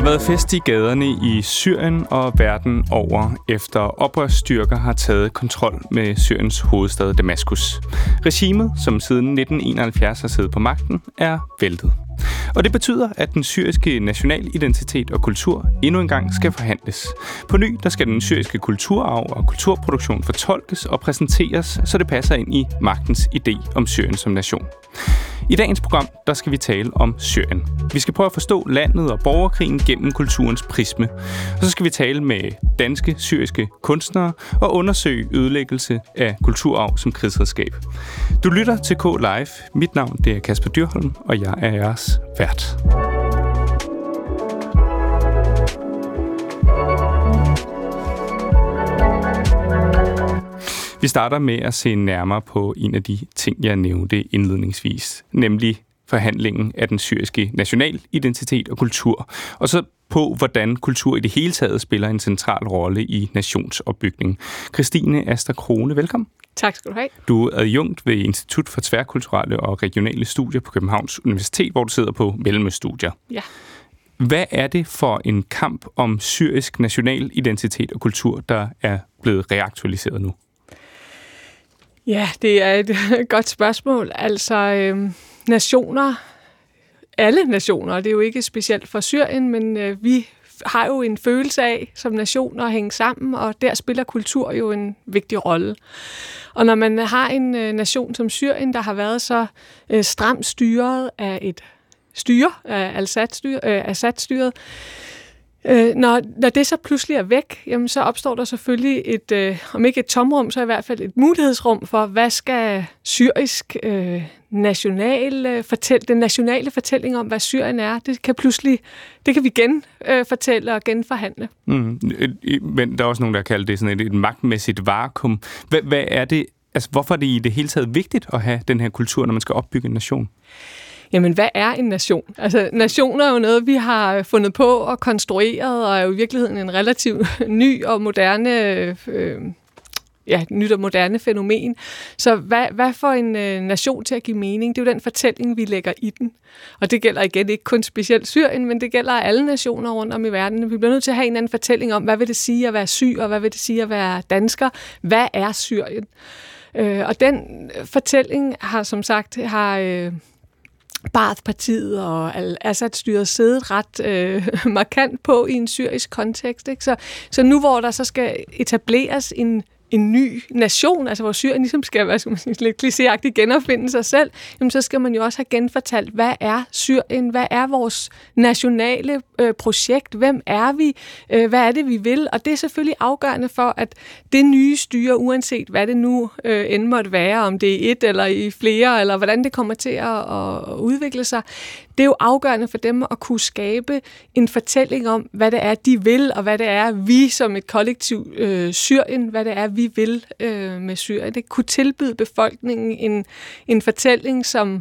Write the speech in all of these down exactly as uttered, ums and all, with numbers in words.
været fest i gaderne i Syrien og verden over, efter oprørsstyrker har taget kontrol med Syriens hovedstad Damaskus. Regimet, som siden nitten enoghalvfjerds har siddet på magten, er væltet. Og det betyder, at den syriske nationalidentitet og kultur endnu engang skal forhandles. På ny, der skal den syriske kulturarv og kulturproduktion fortolkes og præsenteres, så det passer ind i magtens idé om Syrien som nation. I dagens program, der skal vi tale om Syrien. Vi skal prøve at forstå landet og borgerkrigen gennem kulturens prisme. Og så skal vi tale med danske, syriske kunstnere og undersøge ødelæggelse af kulturarv som krigsredskab. Du lytter til K Live. Mit navn det er Kasper Dyrholm, og jeg er jeres vært. Vi starter med at se nærmere på en af de ting, jeg nævnte indledningsvis, nemlig forhandlingen af den syriske nationalidentitet og kultur, og så på, hvordan kultur i det hele taget spiller en central rolle i nationsopbygning. Christine Asta Krone, velkommen. Tak skal du have. Du er adjunkt ved Institut for Tværkulturelle og Regionale Studier på Københavns Universitet, hvor du sidder på Mellemøststudier. Ja. Hvad er det for en kamp om syrisk nationalidentitet og kultur, der er blevet reaktualiseret nu? Ja, det er et godt spørgsmål. Altså, øh, nationer, alle nationer, det er jo ikke specielt for Syrien, men øh, vi har jo en følelse af som nationer at hænge sammen, og der spiller kultur jo en vigtig rolle. Og når man har en øh, nation som Syrien, der har været så øh, stramt styret af et styre, af Assad-styret, øh, Assad-styret, Øh, når, når det så pludselig er væk, jamen, så opstår der selvfølgelig et, øh, om ikke et tomrum, så i hvert fald et mulighedsrum for, hvad skal syrisk øh, national, øh, fortæl, den nationale fortælling om, hvad Syrien er, det kan pludselig, det kan vi genfortælle øh, og genforhandle. Mm, men der er også nogen, der kalder det sådan et, et magtmæssigt vakuum. Hvad, hvad er det, altså hvorfor er det i det hele taget vigtigt at have den her kultur, når man skal opbygge en nation? Jamen, hvad er en nation? Altså, nationer er jo noget, vi har fundet på og konstrueret, og er jo i virkeligheden en relativt ny og moderne, øh, ja, nyt og moderne fænomen. Så hvad, hvad får en øh, nation til at give mening? Det er jo den fortælling, vi lægger i den. Og det gælder igen ikke kun specielt Syrien, men det gælder alle nationer rundt om i verden. Vi bliver nødt til at have en anden fortælling om, hvad vil det sige at være syg, og hvad vil det sige at være dansker? Hvad er Syrien? Øh, og den fortælling har som sagt har øh, Baath-partiet og Assad-styret siddet ret øh, markant på i en syrisk kontekst. Ikke? Så, så nu hvor der så skal etableres en en ny nation, altså hvor Syrien ligesom skal, hvad skal man sige, lidt klichéagtigt genopfinde sig selv, jamen så skal man jo også have genfortalt, hvad er Syrien, hvad er vores nationale øh, projekt, hvem er vi, øh, hvad er det, vi vil, og det er selvfølgelig afgørende for, at det nye styre, uanset hvad det nu øh, end måtte være, om det er et eller i flere, eller hvordan det kommer til at, at udvikle sig, det er jo afgørende for dem at kunne skabe en fortælling om, hvad det er, de vil, og hvad det er, vi som et kollektiv øh, Syrien, hvad det er, vi vil øh, med Syrien. Det kunne tilbyde befolkningen en, en fortælling, som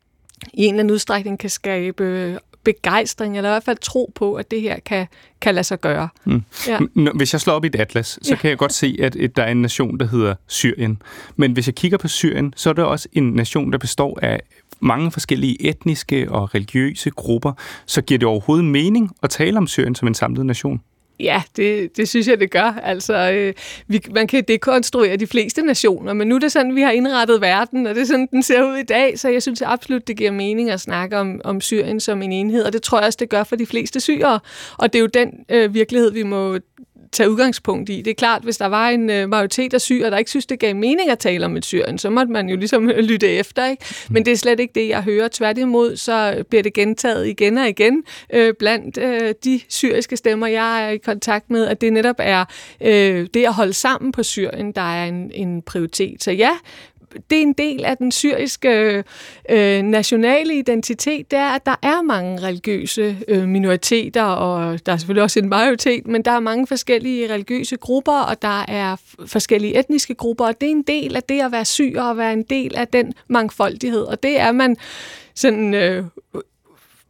i en eller anden udstrækning kan skabe begejstring, eller i hvert fald tro på, at det her kan, kan lade sig gøre. Mm. Ja. Hvis jeg slår op i et atlas, så ja. kan jeg godt se, at der er en nation, der hedder Syrien. Men hvis jeg kigger på Syrien, så er der også en nation, der består af mange forskellige etniske og religiøse grupper. Så giver det overhovedet mening at tale om Syrien som en samlet nation? Ja, det, det synes jeg, det gør. Altså, øh, vi, man kan dekonstruere de fleste nationer, men nu er det sådan, vi har indrettet verden, og det er sådan, den ser ud i dag, så jeg synes absolut, det giver mening at snakke om, om Syrien som en enhed, og det tror jeg også, det gør for de fleste syrere, og det er jo den øh, virkelighed, vi må tage udgangspunkt i. Det er klart, hvis der var en øh, majoritet af syrere, der ikke synes, det gav mening at tale om et Syrien, så måtte man jo ligesom lytte efter, ikke? Men det er slet ikke det, jeg hører. Tværtimod, så bliver det gentaget igen og igen øh, blandt øh, de syriske stemmer, jeg er i kontakt med, at det netop er øh, det at holde sammen på Syrien, der er en, en prioritet. Så ja, det er en del af den syriske øh, nationale identitet, det er, at der er mange religiøse øh, minoriteter, og der er selvfølgelig også en majoritet, men der er mange forskellige religiøse grupper, og der er f- forskellige etniske grupper, og det er en del af det at være syr og være en del af den mangfoldighed, og det er man sådan øh,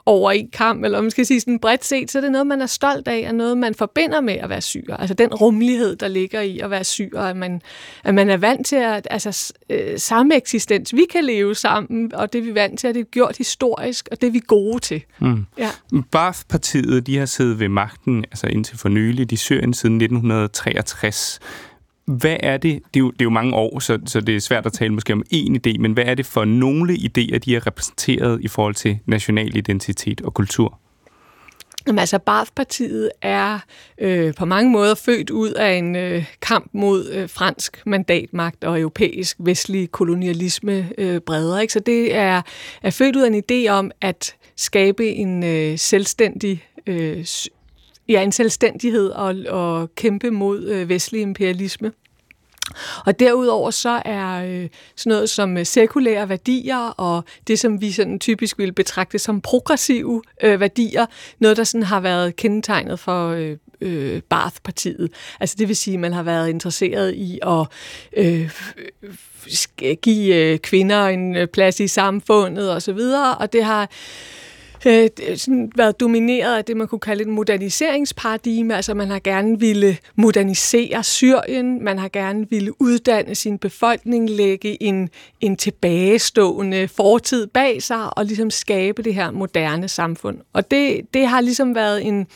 over en kam, eller man skal sige sådan bredt set, så er det noget, man er stolt af, og noget, man forbinder med at være syrer. Altså den rummelighed, der ligger i at være syrer, at man, at man er vant til at, altså øh, samme eksistens, vi kan leve sammen, og det vi er vant til, at det er gjort historisk, og det er vi gode til. Mm. Ja. Baath-partiet, de har siddet ved magten, altså indtil for nylig, i Syrien siden nitten treogtres. Hvad er det? Det er jo, det er jo mange år, så, så det er svært at tale måske om én idé, men hvad er det for nogle idéer, de er repræsenteret i forhold til national identitet og kultur? Jamen, altså, Baath-partiet er øh, på mange måder født ud af en øh, kamp mod øh, fransk mandatmagt og europæisk vestlig kolonialisme øh, bredere. Ikke? Så det er, er født ud af en idé om at skabe en øh, selvstændig øh, Ja, en selvstændighed og, og kæmpe mod øh, vestlig imperialisme. Og derudover så er øh, sådan noget som sekulære værdier og det, som vi sådan typisk vil betragte som progressive øh, værdier, noget, der sådan har været kendetegnet for øh, øh, Baath-partiet. Altså det vil sige, at man har været interesseret i at øh, give øh, kvinder en plads i samfundet og så videre, og det har Øh, sådan været domineret af det, man kunne kalde et moderniseringsparadigme. Altså man har gerne ville modernisere Syrien, man har gerne ville uddanne sin befolkning, lægge en, en tilbagestående fortid bag sig og ligesom skabe det her moderne samfund. Og det, det har ligesom været en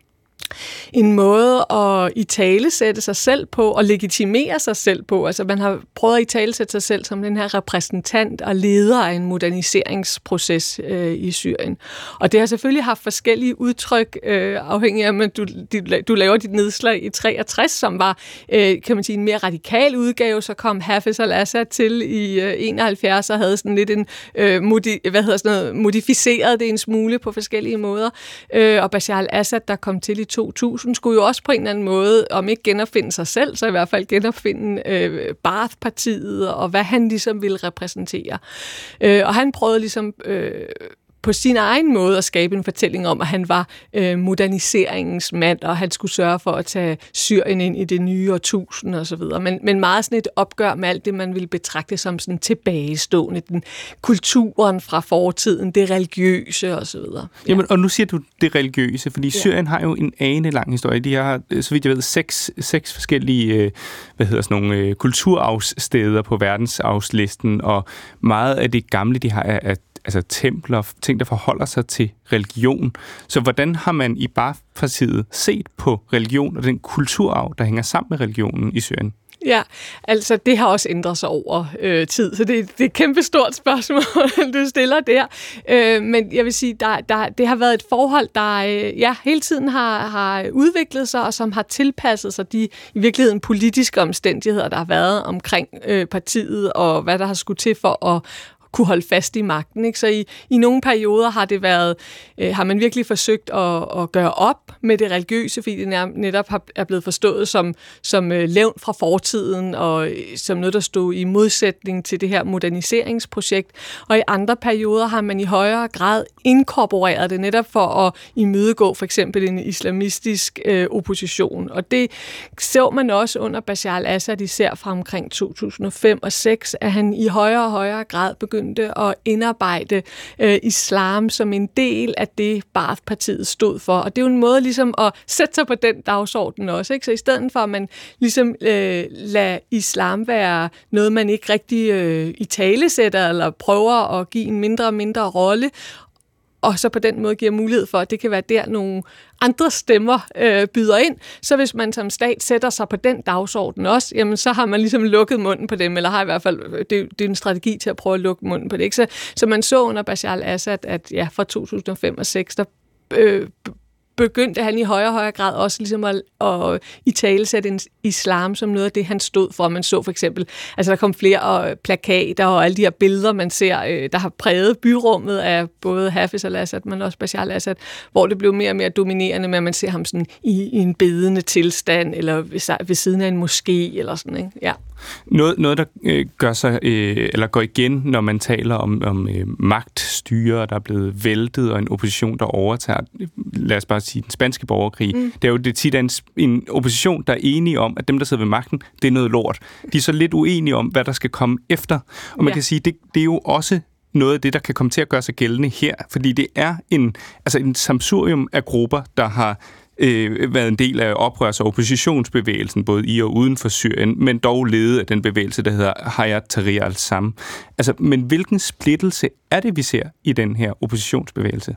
en måde at italesætte sig selv på og legitimere sig selv på. Altså man har prøvet at italesætte sig selv som den her repræsentant og leder af en moderniseringsproces øh, i Syrien. Og det har selvfølgelig haft forskellige udtryk, øh, afhængig af, at du, du laver dit nedslag i treogtres, som var, øh, kan man sige, en mere radikal udgave. Så kom Hafez al-Assad til i øh, enoghalvfjerds og havde sådan lidt en, øh, modi, hvad hedder sådan noget, modificeret det en smule på forskellige måder. Øh, og Bashar al-Assad, der kom til i to tusind, skulle jo også på en eller anden måde, om ikke genopfinde sig selv, så i hvert fald genopfinde øh, Baath-partiet, og hvad han ligesom ville repræsentere. Øh, og han prøvede ligesom øh, på sin egen måde at skabe en fortælling om, at han var øh, moderniseringens mand, og han skulle sørge for at tage Syrien ind i det nye årtusind og så videre. Men, men meget sådan et opgør med alt det, man ville betragte som sådan tilbagestående, den kulturen fra fortiden, det religiøse og så videre. Ja. Jamen, og nu siger du det religiøse, fordi ja. Syrien har jo en ane lang historie. De har, så vidt jeg ved, seks, seks forskellige øh, hvad hedder sådan nogle, øh, kulturarvssteder på verdensarvslisten, og meget af det gamle, de har, er altså templer, ting, der forholder sig til religion. Så hvordan har man i Baath-partiet set på religion og den kulturarv, der hænger sammen med religionen i Syrien? Ja, altså det har også ændret sig over øh, tid, så det, det er et kæmpe stort spørgsmål, du stiller der. Øh, men jeg vil sige, der, der, det har været et forhold, der øh, ja, hele tiden har, har udviklet sig, og som har tilpasset sig de i virkeligheden politiske omstændigheder, der har været omkring øh, partiet, og hvad der har skulle til for at kunne holde fast i magten. Ikke? Så i, i nogle perioder har det været, øh, har man virkelig forsøgt at, at gøre op med det religiøse, fordi det netop har, er blevet forstået som, som øh, levn fra fortiden, og øh, som noget, der stod i modsætning til det her moderniseringsprojekt. Og i andre perioder har man i højere grad inkorporeret det netop for at imødegå for eksempel en islamistisk øh, opposition. Og det så man også under Bashar al-Assad, især fra omkring to tusind og fem og seks, at han i højere og højere grad begyndte at indarbejde øh, islam som en del af det, Baath-partiet stod for. Og det er jo en måde ligesom at sætte sig på den dagsorden også. Ikke? Så i stedet for, at man ligesom øh, lader islam være noget, man ikke rigtig øh, italesætter eller prøver at give en mindre og mindre rolle, og så på den måde giver mulighed for, at det kan være der nogle andre stemmer øh, byder ind. Så hvis man som stat sætter sig på den dagsorden også, jamen så har man ligesom lukket munden på dem, eller har i hvert fald, det, det er en strategi til at prøve at lukke munden på det. Ikke? Så, så man så under Bashar al-Assad, at ja, fra to tusind og fem og seks, der øh, begyndte han i højere og højere grad også ligesom at, at italesætte en islam som noget af det, han stod for. Man så for eksempel, altså der kom flere plakater og alle de her billeder, man ser, der har præget byrummet af både Hafez al-Assad, men også Bashar al-Assad, hvor det blev mere og mere dominerende med, at man ser ham sådan i, i en bedende tilstand, eller ved, ved siden af en moské, eller sådan, ikke? Ja. Noget, noget der øh, gør sig, øh, eller går igen, når man taler om, om øh, magtstyre, der er blevet væltet, og en opposition, der overtager, lad os bare sige, den spanske borgerkrig. Mm. Det er jo det tit en, en opposition, der er enige om, at dem, der sidder ved magten, det er noget lort. De er så lidt uenige om, hvad der skal komme efter. Og man ja. kan sige, det, det er jo også noget af det, der kan komme til at gøre sig gældende her? Fordi det er en, altså en sammensurium af grupper, der har øh, været en del af oprørs- og oppositionsbevægelsen, både i og uden for Syrien, men dog ledet af den bevægelse, der hedder Hayat Tahrir al-Sham. Altså, men hvilken splittelse er det, vi ser i den her oppositionsbevægelse?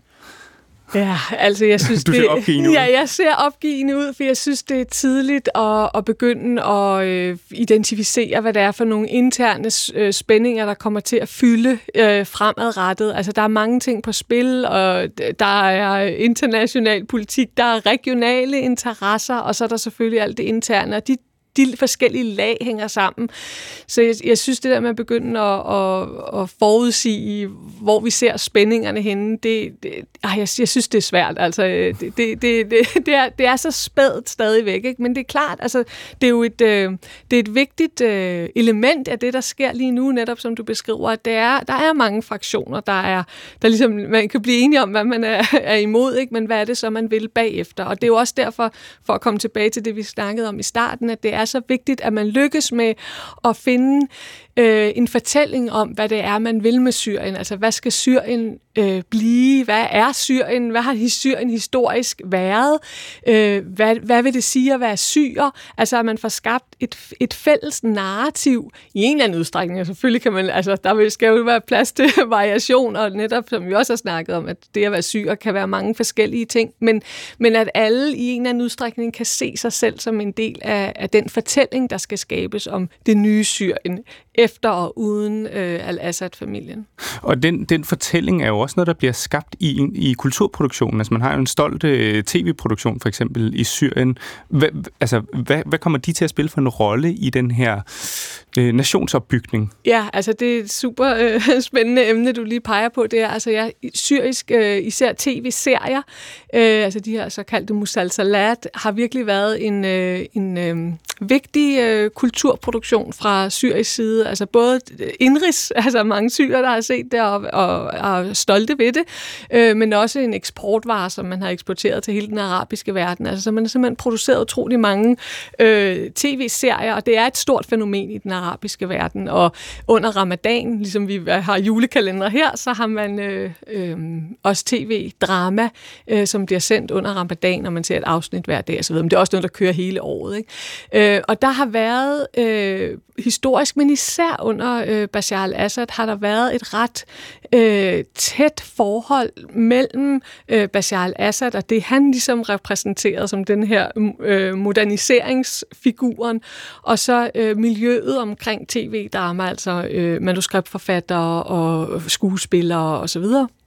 Ja, altså jeg synes, du ser det, opgivende ud. Ja, jeg ser opgivende ud, for jeg synes, det er tidligt at, at begynde at øh, identificere, hvad det er for nogle interne øh, spændinger, der kommer til at fylde øh, fremadrettet. Altså der er mange ting på spil, og der er international politik, der er regionale interesser, og så er der selvfølgelig alt det interne, og de de forskellige lag hænger sammen. Så jeg, jeg synes, det der med at begynde at, at, at forudsige, hvor vi ser spændingerne henne, det, det, jeg, jeg synes, det er svært. Altså, det, det, det, det, er, det er så spædt stadigvæk, ikke? Men det er klart, altså, det er jo et, det er et vigtigt element af det, der sker lige nu, netop som du beskriver, at det er, der er mange fraktioner, der er, der ligesom, man kan blive enige om, hvad man er, er imod, ikke? Men hvad er det så, man vil bagefter? Og det er jo også derfor, for at komme tilbage til det, vi snakkede om i starten, at det er så vigtigt, at man lykkes med at finde øh, en fortælling om, hvad det er, man vil med Syrien. Altså, hvad skal Syrien øh, blive? Hvad er Syrien? Hvad har Syrien historisk været? Øh, hvad, hvad vil det sige at være syrer? Altså, at man får skabt et, et fælles narrativ i en eller anden udstrækning. Og selvfølgelig kan man, altså, der skal jo være plads til variation, og netop, som vi også har snakket om, at det at være syrer kan være mange forskellige ting, men, men at alle i en eller anden udstrækning kan se sig selv som en del af, af den fortælling, der skal skabes om det nye Syrien, efter og uden øh, al-Assad-familien. Og den, den fortælling er jo også noget, der bliver skabt i, i kulturproduktionen. Altså man har jo en stolt øh, tv-produktion, for eksempel i Syrien. Hva, altså, hvad, hvad kommer de til at spille for en rolle i den her øh, nationsopbygning? Ja, altså det er et super øh, spændende emne, du lige peger på. Det er altså ja, syrisk, øh, især tv-serier, øh, altså de her såkaldte musalsalat, har virkelig været en, øh, en øh, vigtig øh, kulturproduktion fra syrisk side. Altså både indrigs, altså mange syrer, der har set det og, og, og er stolte ved det, øh, men også en eksportvare, som man har eksporteret til hele den arabiske verden. Altså så man har simpelthen produceret utrolig mange øh, tv-serier, og det er et stort fænomen i den arabiske verden. Og under ramadan, ligesom vi har julekalender her, så har man øh, øh, også tv-drama, øh, som bliver sendt under ramadan, og man ser et afsnit hver dag osv. Men det er også noget, der kører hele året, ikke? Øh, og der har været øh, historisk, men især under øh, Bashar al-Assad har der været et ret øh, tæt forhold mellem øh, Bashar al-Assad og det, han ligesom repræsenterede som den her øh, moderniseringsfiguren, og så øh, miljøet omkring tv-drama, altså øh, manuskriptforfattere og skuespillere osv.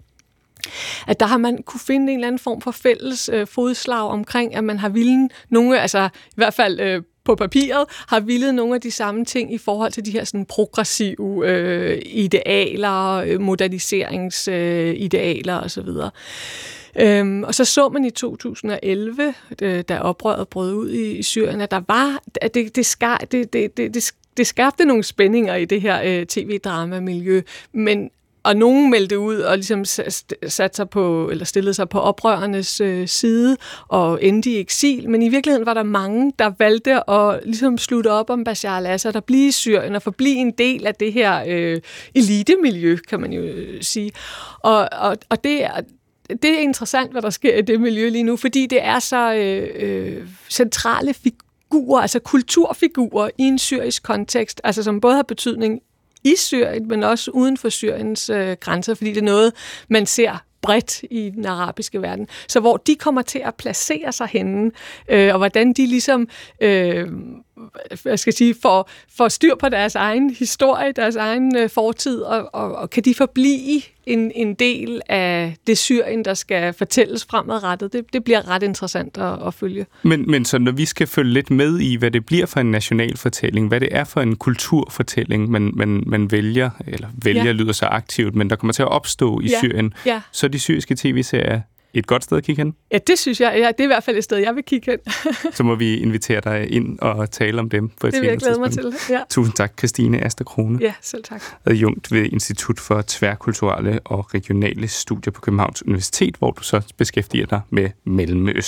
At der har man kunne finde en eller anden form for fælles øh, fodslag omkring, at man har villet nogle, altså i hvert fald øh, på papiret, har villet nogle af de samme ting i forhold til de her sådan progressive øh, idealer, øh, moderniseringsidealer øh, osv. Øhm, og så så man i to tusind og elleve, da oprøret brød ud i Syrien, at der var, at det, det, skar, det, det, det, det, det skabte nogle spændinger i det her øh, tv-drama-miljø, men og nogen meldte ud og ligesom satte sig på, eller stillede sig på oprørernes øh, side og endte i eksil. Men i virkeligheden var der mange, der valgte at ligesom slutte op om Bashar al-Assad og blive i Syrien og forblive en del af det her øh, elitemiljø, kan man jo øh, sige. Og, og, og det er... Det er interessant, hvad der sker i det miljø lige nu, fordi det er så øh, øh, centrale figurer, altså kulturfigurer i en syrisk kontekst, altså som både har betydning i Syrien, men også uden for Syriens øh, grænser, fordi det er noget, man ser bredt i den arabiske verden. Så hvor de kommer til at placere sig henne, øh, og hvordan de ligesom øh, jeg skal sige, får, får styr på deres egen historie, deres egen øh, fortid, og, og, og kan de forblive en, en del af det Syrien, der skal fortælles fremadrettet. Det, det bliver ret interessant at, at følge. Men, men så når vi skal følge lidt med i, hvad det bliver for en nationalfortælling, hvad det er for en kulturfortælling, man, man, man vælger, eller vælger ja. lyder så aktivt, men der kommer til at opstå i ja. Syrien, ja. så de syriske tv-serier et godt sted at kigge hen? Ja, det synes jeg. Ja, det er i hvert fald et sted, jeg vil kigge hen. Så må vi invitere dig ind og tale om dem på et det vil jeg glæde mig til. Ja. Tusind tak, Christine Aster Krone. Ja, selv tak. Adjunkt ved Institut for Tværkulturelle og Regionale Studier på Københavns Universitet, hvor du så beskæftiger dig med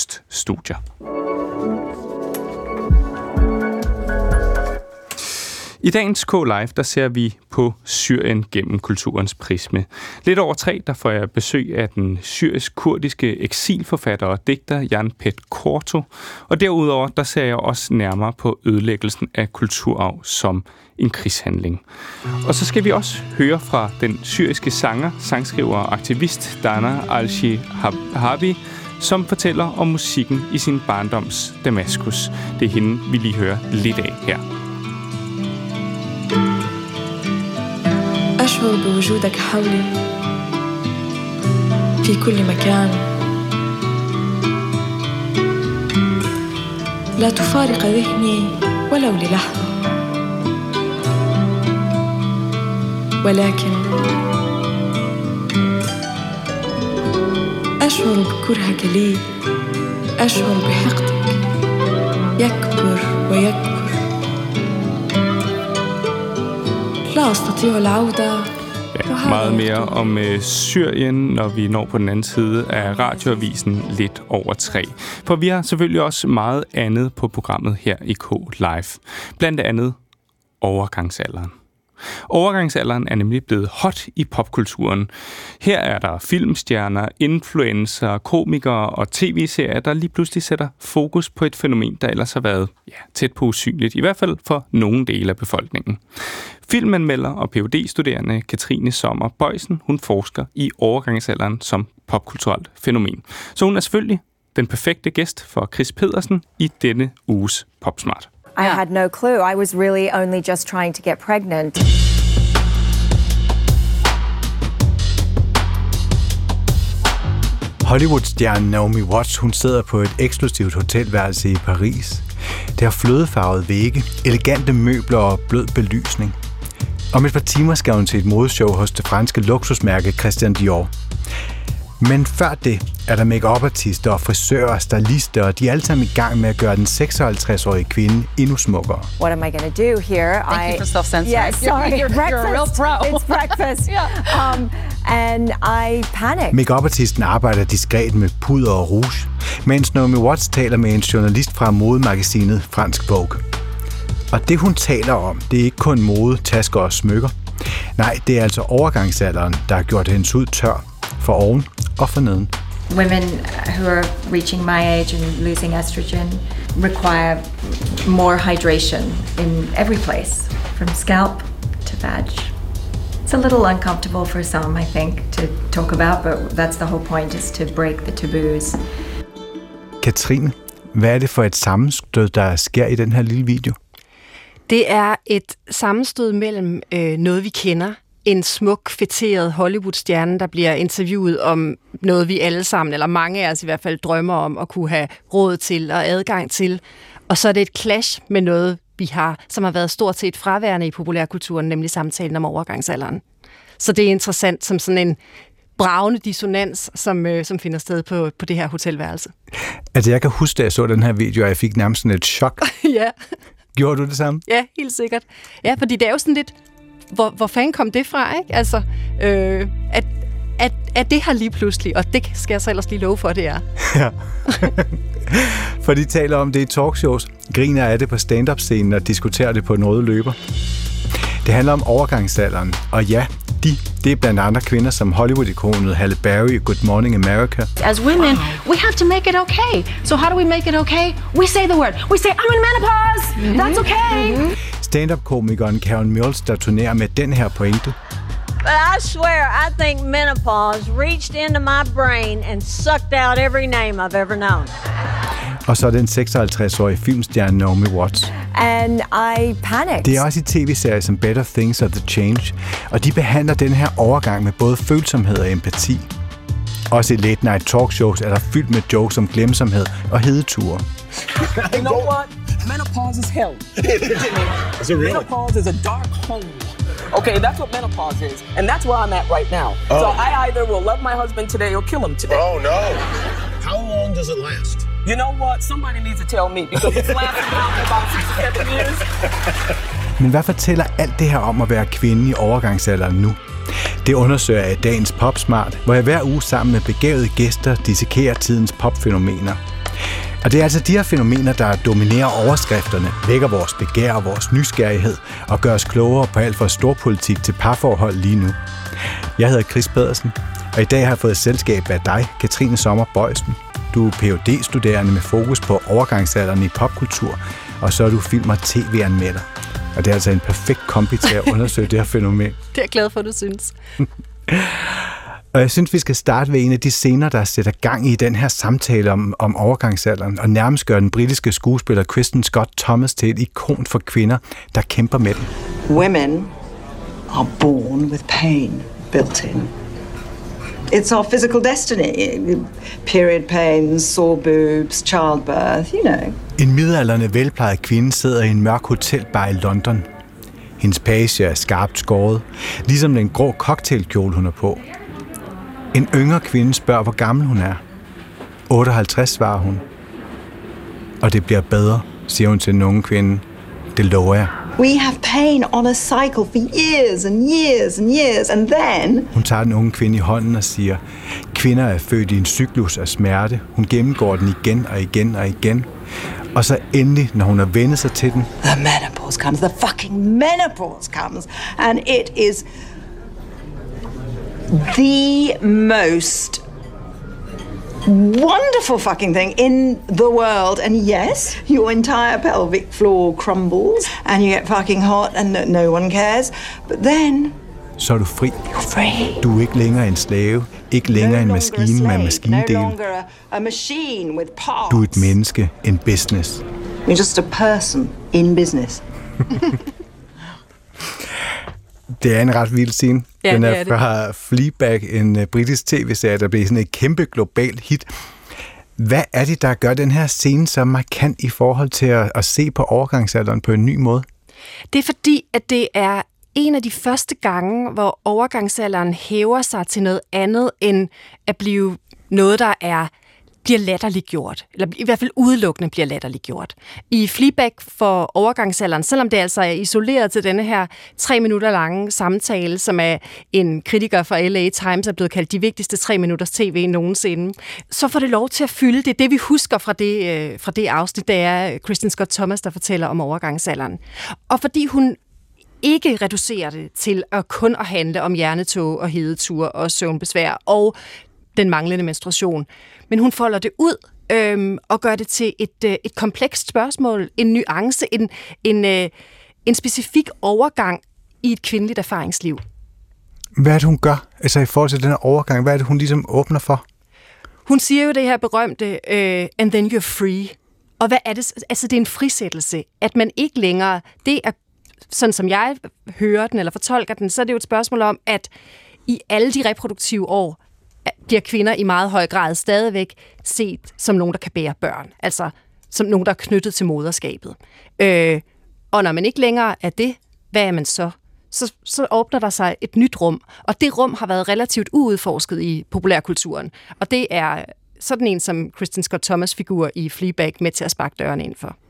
Mellemøst-studier. I dagens K-Live, der ser vi på Syrien gennem kulturens prisme. Lidt over tre, der får jeg besøg af den syrisk-kurdiske eksilforfatter og digter Jan Pet Korto. Og derudover, der ser jeg også nærmere på ødelæggelsen af kulturarv som en krigshandling. Og så skal vi også høre fra den syriske sanger, sangskriver og aktivist Dana Al-Shihabi, som fortæller om musikken i sin barndoms Damaskus. Det er hende, vi lige hører lidt af her. أشعر بوجودك حولي في كل مكان لا تفارق ذهني ولو للحظة ولكن أشعر بكرهك لي أشعر بحقدك يكبر ويكبر لا أستطيع العودة. Ja, meget mere om øh, Syrien, når vi når på den anden side af radioavisen lidt over tre. For vi har selvfølgelig også meget andet på programmet her i K-Live. Blandt andet overgangsalderen. Overgangsalderen er nemlig blevet hot i popkulturen. Her er der filmstjerner, influencer, komikere og tv-serier, der lige pludselig sætter fokus på et fænomen, der ellers har været ja, tæt på usynligt, i hvert fald for nogle dele af befolkningen. Filmanmelder og P H D-studerende Katrine Sommer Bøjsen, hun forsker i overgangsalderen som popkulturelt fænomen. Så hun er selvfølgelig den perfekte gæst for Chris Pedersen i denne uges Popsmart. I had no clue. I was really only just trying to get pregnant. Hollywood-stjernen Naomi Watts, hun sidder på et eksklusivt hotelværelse i Paris. Det har flødefarvede vægge, elegante møbler og blød belysning. Om et par timer skal hun til et modeshow hos det franske luksusmærke Christian Dior. Men før det er der make-up-artister og frisører og stylister, og de er alle sammen i gang med at gøre den seksoghalvtreds-årige kvinde endnu smukkere. What am I going to do here? Thank I, you for self-censoring. Yeah, sorry. You're, you're, breakfast. you're a real pro. It's breakfast. Yeah. um, and I panicked. Make-up-artisten arbejder diskret med puder og rouge, mens Naomi Watts taler med en journalist fra modemagasinet Fransk Vogue. Og det hun taler om, det er ikke kun mode, tasker og smykker. Nej, det er altså overgangsalderen, der har gjort hendes hud tør for oven og for neden. Women who are reaching my age and losing estrogen require more hydration in every place, from scalp to vag. It's a little uncomfortable for some, I think, to talk about, but that's the whole point, is to break the taboos. Katrine, hvad er det for et sammenstød, der sker i den her lille video? Det er et sammenstød mellem øh, noget, vi kender, en smuk, fætteret Hollywood-stjerne, der bliver interviewet om noget, vi alle sammen, eller mange af os i hvert fald, drømmer om at kunne have råd til og adgang til. Og så er det et clash med noget, vi har, som har været stort set fraværende i populærkulturen, nemlig samtalen om overgangsalderen. Så det er interessant som sådan en bragende dissonans, som, øh, som finder sted på, på det her hotelværelse. Altså, jeg kan huske, da jeg så den her video, og jeg fik nærmest sådan et chok. Ja. Gjorde du det samme? Ja, helt sikkert. Ja, fordi det er jo sådan lidt, hvor, hvor fanden kom det fra, ikke? Altså, øh, at, at, at det her lige pludselig, og det skal jeg så ellers lige love for, det er. Ja. For de taler om det i talkshows, griner af det på stand-up-scenen og diskuterer det på en røde løber. Det handler om overgangsalderen, og ja, de, det er blandt andre kvinder som Hollywood-ikonet Halle Berry i Good Morning America. As women, we have to make it okay. So how do we make it okay? We say the word. We say, I'm in menopause. Mm-hmm. That's okay. Mm-hmm. Stand-up-komikeren Karen Mills, der turnerer med den her pointe. But I swear, I think menopause reached into my brain and sucked out every name I've ever known. Og så den seksoghalvtreds-årige filmstjerne Naomi Watts. And I panicked. Det er også i tv-serier som Better Things or The Change, og de behandler den her overgang med både følsomhed og empati. Også i late night talkshows er der fyldt med jokes om glemsomhed og hedeture. You know what? Menopause is hell. Is it really? Menopause is a dark hole. Okay, that's what menopause is, and that's where I'm at right now. Oh. So I either will love my husband today or kill him today. Oh no! How long does it last? You know what? Somebody needs to tell me, because it's lasted now for about six or seven years. Men hvad fortæller alt det her om at være kvinde i overgangsalderen nu? Det undersøger jeg i dagens Popsmart, hvor jeg hver uge sammen med begavede gæster dissekerer tidens popfænomener. Og det er altså de her fænomener, der dominerer overskrifterne, vækker vores begær og vores nysgerrighed og gør os klogere på alt fra storpolitik til parforhold lige nu. Jeg hedder Chris Pedersen, og i dag har jeg fået selskab af dig, Katrine Sommer Bøjsen. Du er P H D-studerende med fokus på overgangsalderen i popkultur, og så er du film- og tv-anmelder. Og det er altså en perfekt kombi til at undersøge det her fænomen. Det er jeg glad for, du synes. Og jeg synes, vi skal starte ved en af de scener, der sætter gang i den her samtale om, om overgangsalderen, og nærmest gør den britiske skuespiller Kristen Scott Thomas til et ikon for kvinder, der kæmper med den. Women are born with pain built in. It's our physical destiny. Period pains, sore boobs, childbirth, you know. En midaldrende velplejet kvinde sidder i en mørk hotelbar i London. Hendes page er skarpt skåret, ligesom den grå cocktailkjole, hun er på. En yngre kvinde spørger, hvor gammel hun er. otteoghalvtreds, svarer hun. Og det bliver bedre, siger hun til den unge kvinde. Det lover jeg. We have pain on a cycle for years and years and years, and then... Hun tager den unge kvinde i hånden og siger, kvinder er født i en cyklus af smerte. Hun gennemgår den igen og igen og igen. Og så endelig, når hun har vendt sig til den... The menopause comes, the fucking menopause comes, and it is the most wonderful fucking thing in the world. And yes, your entire pelvic floor crumbles, and you get fucking hot, and no, no one cares. But then... Så er du fri. You're free. Du er ikke længere en slave, ikke længere en maskine med maskindel. No longer a, a machine with parts. Du er et menneske, en business. You're just a person in business. Det er en ret vild scene. Ja, den er, er fra Fleabag, en uh, britisk tv-serie, der blev sådan et kæmpe globalt hit. Hvad er det, der gør den her scene så markant i forhold til at, at se på overgangsalderen på en ny måde? Det er fordi, at det er en af de første gange, hvor overgangsalderen hæver sig til noget andet end at blive noget, der er bliver latterliggjort, eller i hvert fald udelukkende bliver latterliggjort. I Fleabag for overgangsalderen, selvom det altså er isoleret til denne her tre minutter lange samtale, som er en kritiker fra L A Times er blevet kaldt de vigtigste tre minutters tv nogensinde, så får det lov til at fylde det. Det vi husker fra det, øh, fra det afsnit, det er Kristen Scott Thomas, der fortæller om overgangsalderen. Og fordi hun ikke reducerer det til at kun at handle om hjernetog og hedetur og søvnbesvær og den manglende menstruation. Men hun folder det ud øhm, og gør det til et, øh, et komplekst spørgsmål, en nuance, en, en, øh, en specifik overgang i et kvindeligt erfaringsliv. Hvad er det, hun gør? Altså i forhold til den her overgang, hvad er det, hun ligesom åbner for? Hun siger jo det her berømte, øh, and then you're free. Og hvad er det? Altså det er en frisættelse, at man ikke længere, det er sådan som jeg hører den eller fortolker den, så er det jo et spørgsmål om, at i alle de reproduktive år, bliver kvinder i meget høj grad stadigvæk set som nogen, der kan bære børn. Altså som nogen, der er knyttet til moderskabet. Øh, og når man ikke længere er det, hvad er man så? Så, så åbner der sig et nyt rum. Og det rum har været relativt uudforsket i populærkulturen. Og det er sådan en som Kristen Scott Thomas figur i Fleabag med til at sparke døren ind for.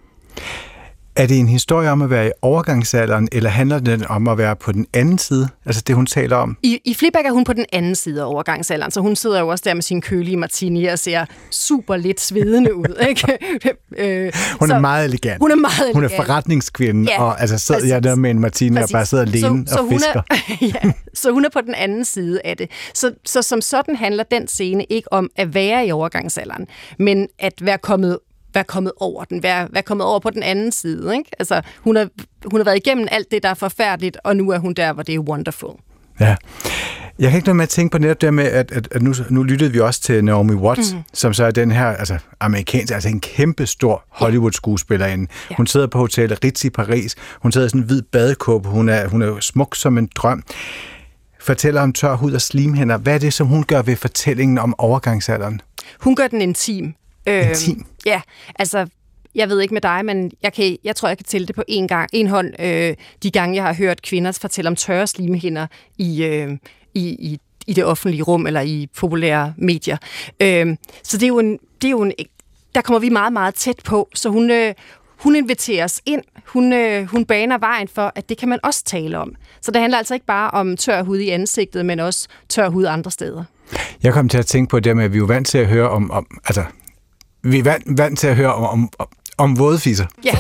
Er det en historie om at være i overgangsalderen, eller handler det om at være på den anden side? Altså det, hun taler om? I, i Fleabag er hun på den anden side af overgangsalderen, så hun sidder jo også der med sin kølige martini og ser super lidt svedende ud. Ikke? øh, hun er så, meget elegant. Hun er meget elegant. Hun er forretningskvinde, ja, og altså sidder jeg der med en martini præcis. Og bare sidder alene så, så og fisker. Er, ja, så hun er på den anden side af det. Så, så som sådan handler den scene ikke om at være i overgangsalderen, men at være kommet være kommet over den, være, være kommet over på den anden side. Ikke? Altså, hun har, hun har været igennem alt det, der er forfærdeligt, og nu er hun der, hvor det er wonderful. Ja. Jeg kan ikke noget med at tænke på netop det med, at, at, at nu, nu lyttede vi også til Naomi Watts, mm. som så er den her altså, amerikansk, altså en kæmpe stor Hollywood-skuespillerinde. Ja. Hun sidder på Hotel Ritz i Paris. Hun sidder i sådan en hvid badekåbe. Hun er, hun er smuk som en drøm. Fortæller om tør hud og slimhænder. Hvad er det, som hun gør ved fortællingen om overgangsalderen? Hun gør den intim. Intim? Øh, ja, altså, jeg ved ikke med dig, men jeg, kan, jeg tror, jeg kan tælle det på en gang, en hånd, øh, de gange, jeg har hørt kvinder fortælle om tørre slimhinder i, øh, i, i, i det offentlige rum, eller i populære medier. Øh, så det er jo en, det er jo en, der kommer vi meget, meget tæt på, så hun, øh, hun inviterer os ind, hun, øh, hun baner vejen for, at det kan man også tale om. Så det handler altså ikke bare om tør hud i ansigtet, men også tør hud andre steder. Jeg kom til at tænke på det med, at vi er jo vant til at høre om, om altså vi er vant, vant til at høre om, om, om vådfisser. Ja.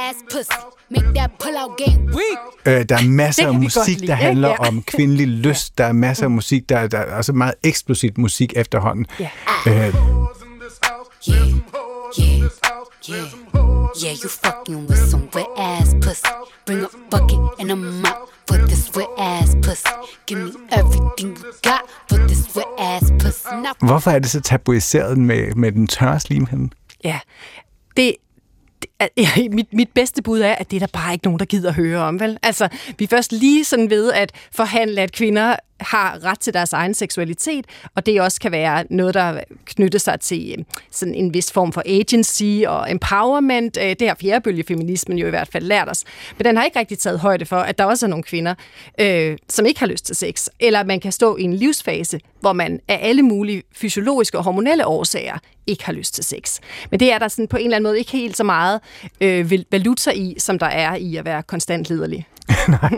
Øh, der er masser af vi musik, godt lide, der handler ikke? Ja. om kvindelig lyst. Der er masser af musik, der, der er også meget eksplosivt musik efterhånden. Ja. Øh, Yeah, yeah, yeah, yeah, you fucking with some wet ass pussy. Bring a bucket and a mop for this wet ass pussy. Give me everything you got for this wet ass pussy. Now hvorfor er det så tabuiseret med, med den tørre slimhinde? Ja, det, det ja, mit, mit bedste bud er, at det er der bare ikke nogen, der gider høre om, vel? Altså, vi er først lige sådan ved at forhandle, at kvinder har ret til deres egen seksualitet, og det også kan være noget, der knytter sig til sådan en vis form for agency og empowerment. Det har fjerdebølgefeminismen jo i hvert fald lært os. Men den har ikke rigtig taget højde for, at der også er nogle kvinder, øh, som ikke har lyst til sex, eller man kan stå i en livsfase, hvor man af alle mulige fysiologiske og hormonelle årsager ikke har lyst til sex. Men det er der sådan på en eller anden måde ikke helt så meget øh, valuta i, som der er i at være konstant liderlig. Nej.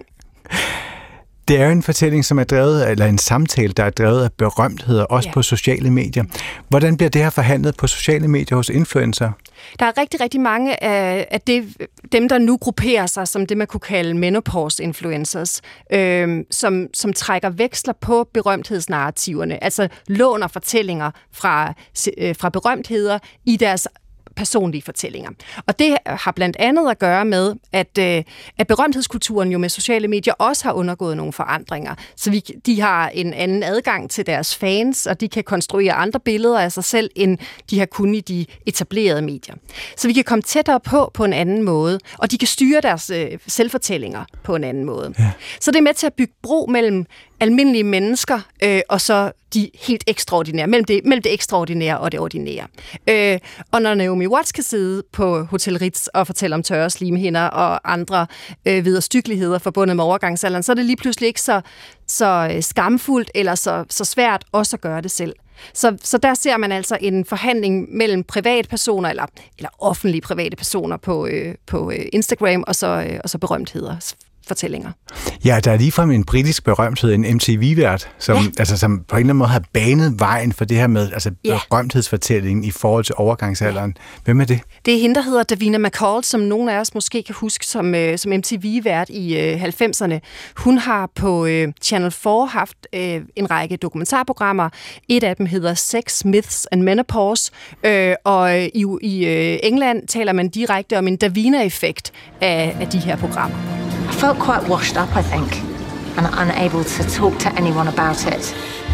Det er jo en fortælling, som er drevet, eller en samtale, der er drevet af berømtheder, også ja. på sociale medier. Hvordan bliver det her forhandlet på sociale medier hos influencer? Der er rigtig, rigtig mange af, af det, dem, der nu grupperer sig som det, man kunne kalde menopause-influencers, øh, som, som trækker veksler på berømthedsnarrativerne, altså låner fortællinger fra, øh, fra berømtheder i deres personlige fortællinger. Og det har blandt andet at gøre med, at, øh, at berømthedskulturen jo med sociale medier også har undergået nogle forandringer. Så vi, de har en anden adgang til deres fans, og de kan konstruere andre billeder af sig selv, end de har kunnet i de etablerede medier. Så vi kan komme tættere på på en anden måde, og de kan styre deres øh, selvfortællinger på en anden måde. Ja. Så det er med til at bygge bro mellem almindelige mennesker øh, og så de helt ekstraordinære, mellem det, mellem det ekstraordinære og det ordinære. Øh, og når Naomi Watts kan sidde på Hotel Ritz og fortælle om tørre slimhinder og andre øh, vederstyggeligheder forbundet med overgangsalderen, så er det lige pludselig ikke så, så skamfuldt eller så, så svært også at gøre det selv. Så, så der ser man altså en forhandling mellem privatpersoner, eller, eller offentlige private personer på, øh, på øh, Instagram, og så, øh, og så berømtheder. Fortællinger. Ja, der er ligefrem en britisk berømthed, en M T V-vært, som, ja. altså, som på en eller anden måde har banet vejen for det her med altså, ja. berømthedsfortællingen i forhold til overgangsalderen. Hvem er det? Det er hende, der hedder Davina McCall, som nogle af os måske kan huske som, øh, som M T V-vært i øh, halvfemserne. Hun har på øh, Channel fire haft øh, en række dokumentarprogrammer. Et af dem hedder Sex, Myths and Menopause, øh, og i, i øh, England taler man direkte om en Davina-effekt af, af de her programmer. I felt quite washed up, I think, and unable to talk to anyone about it.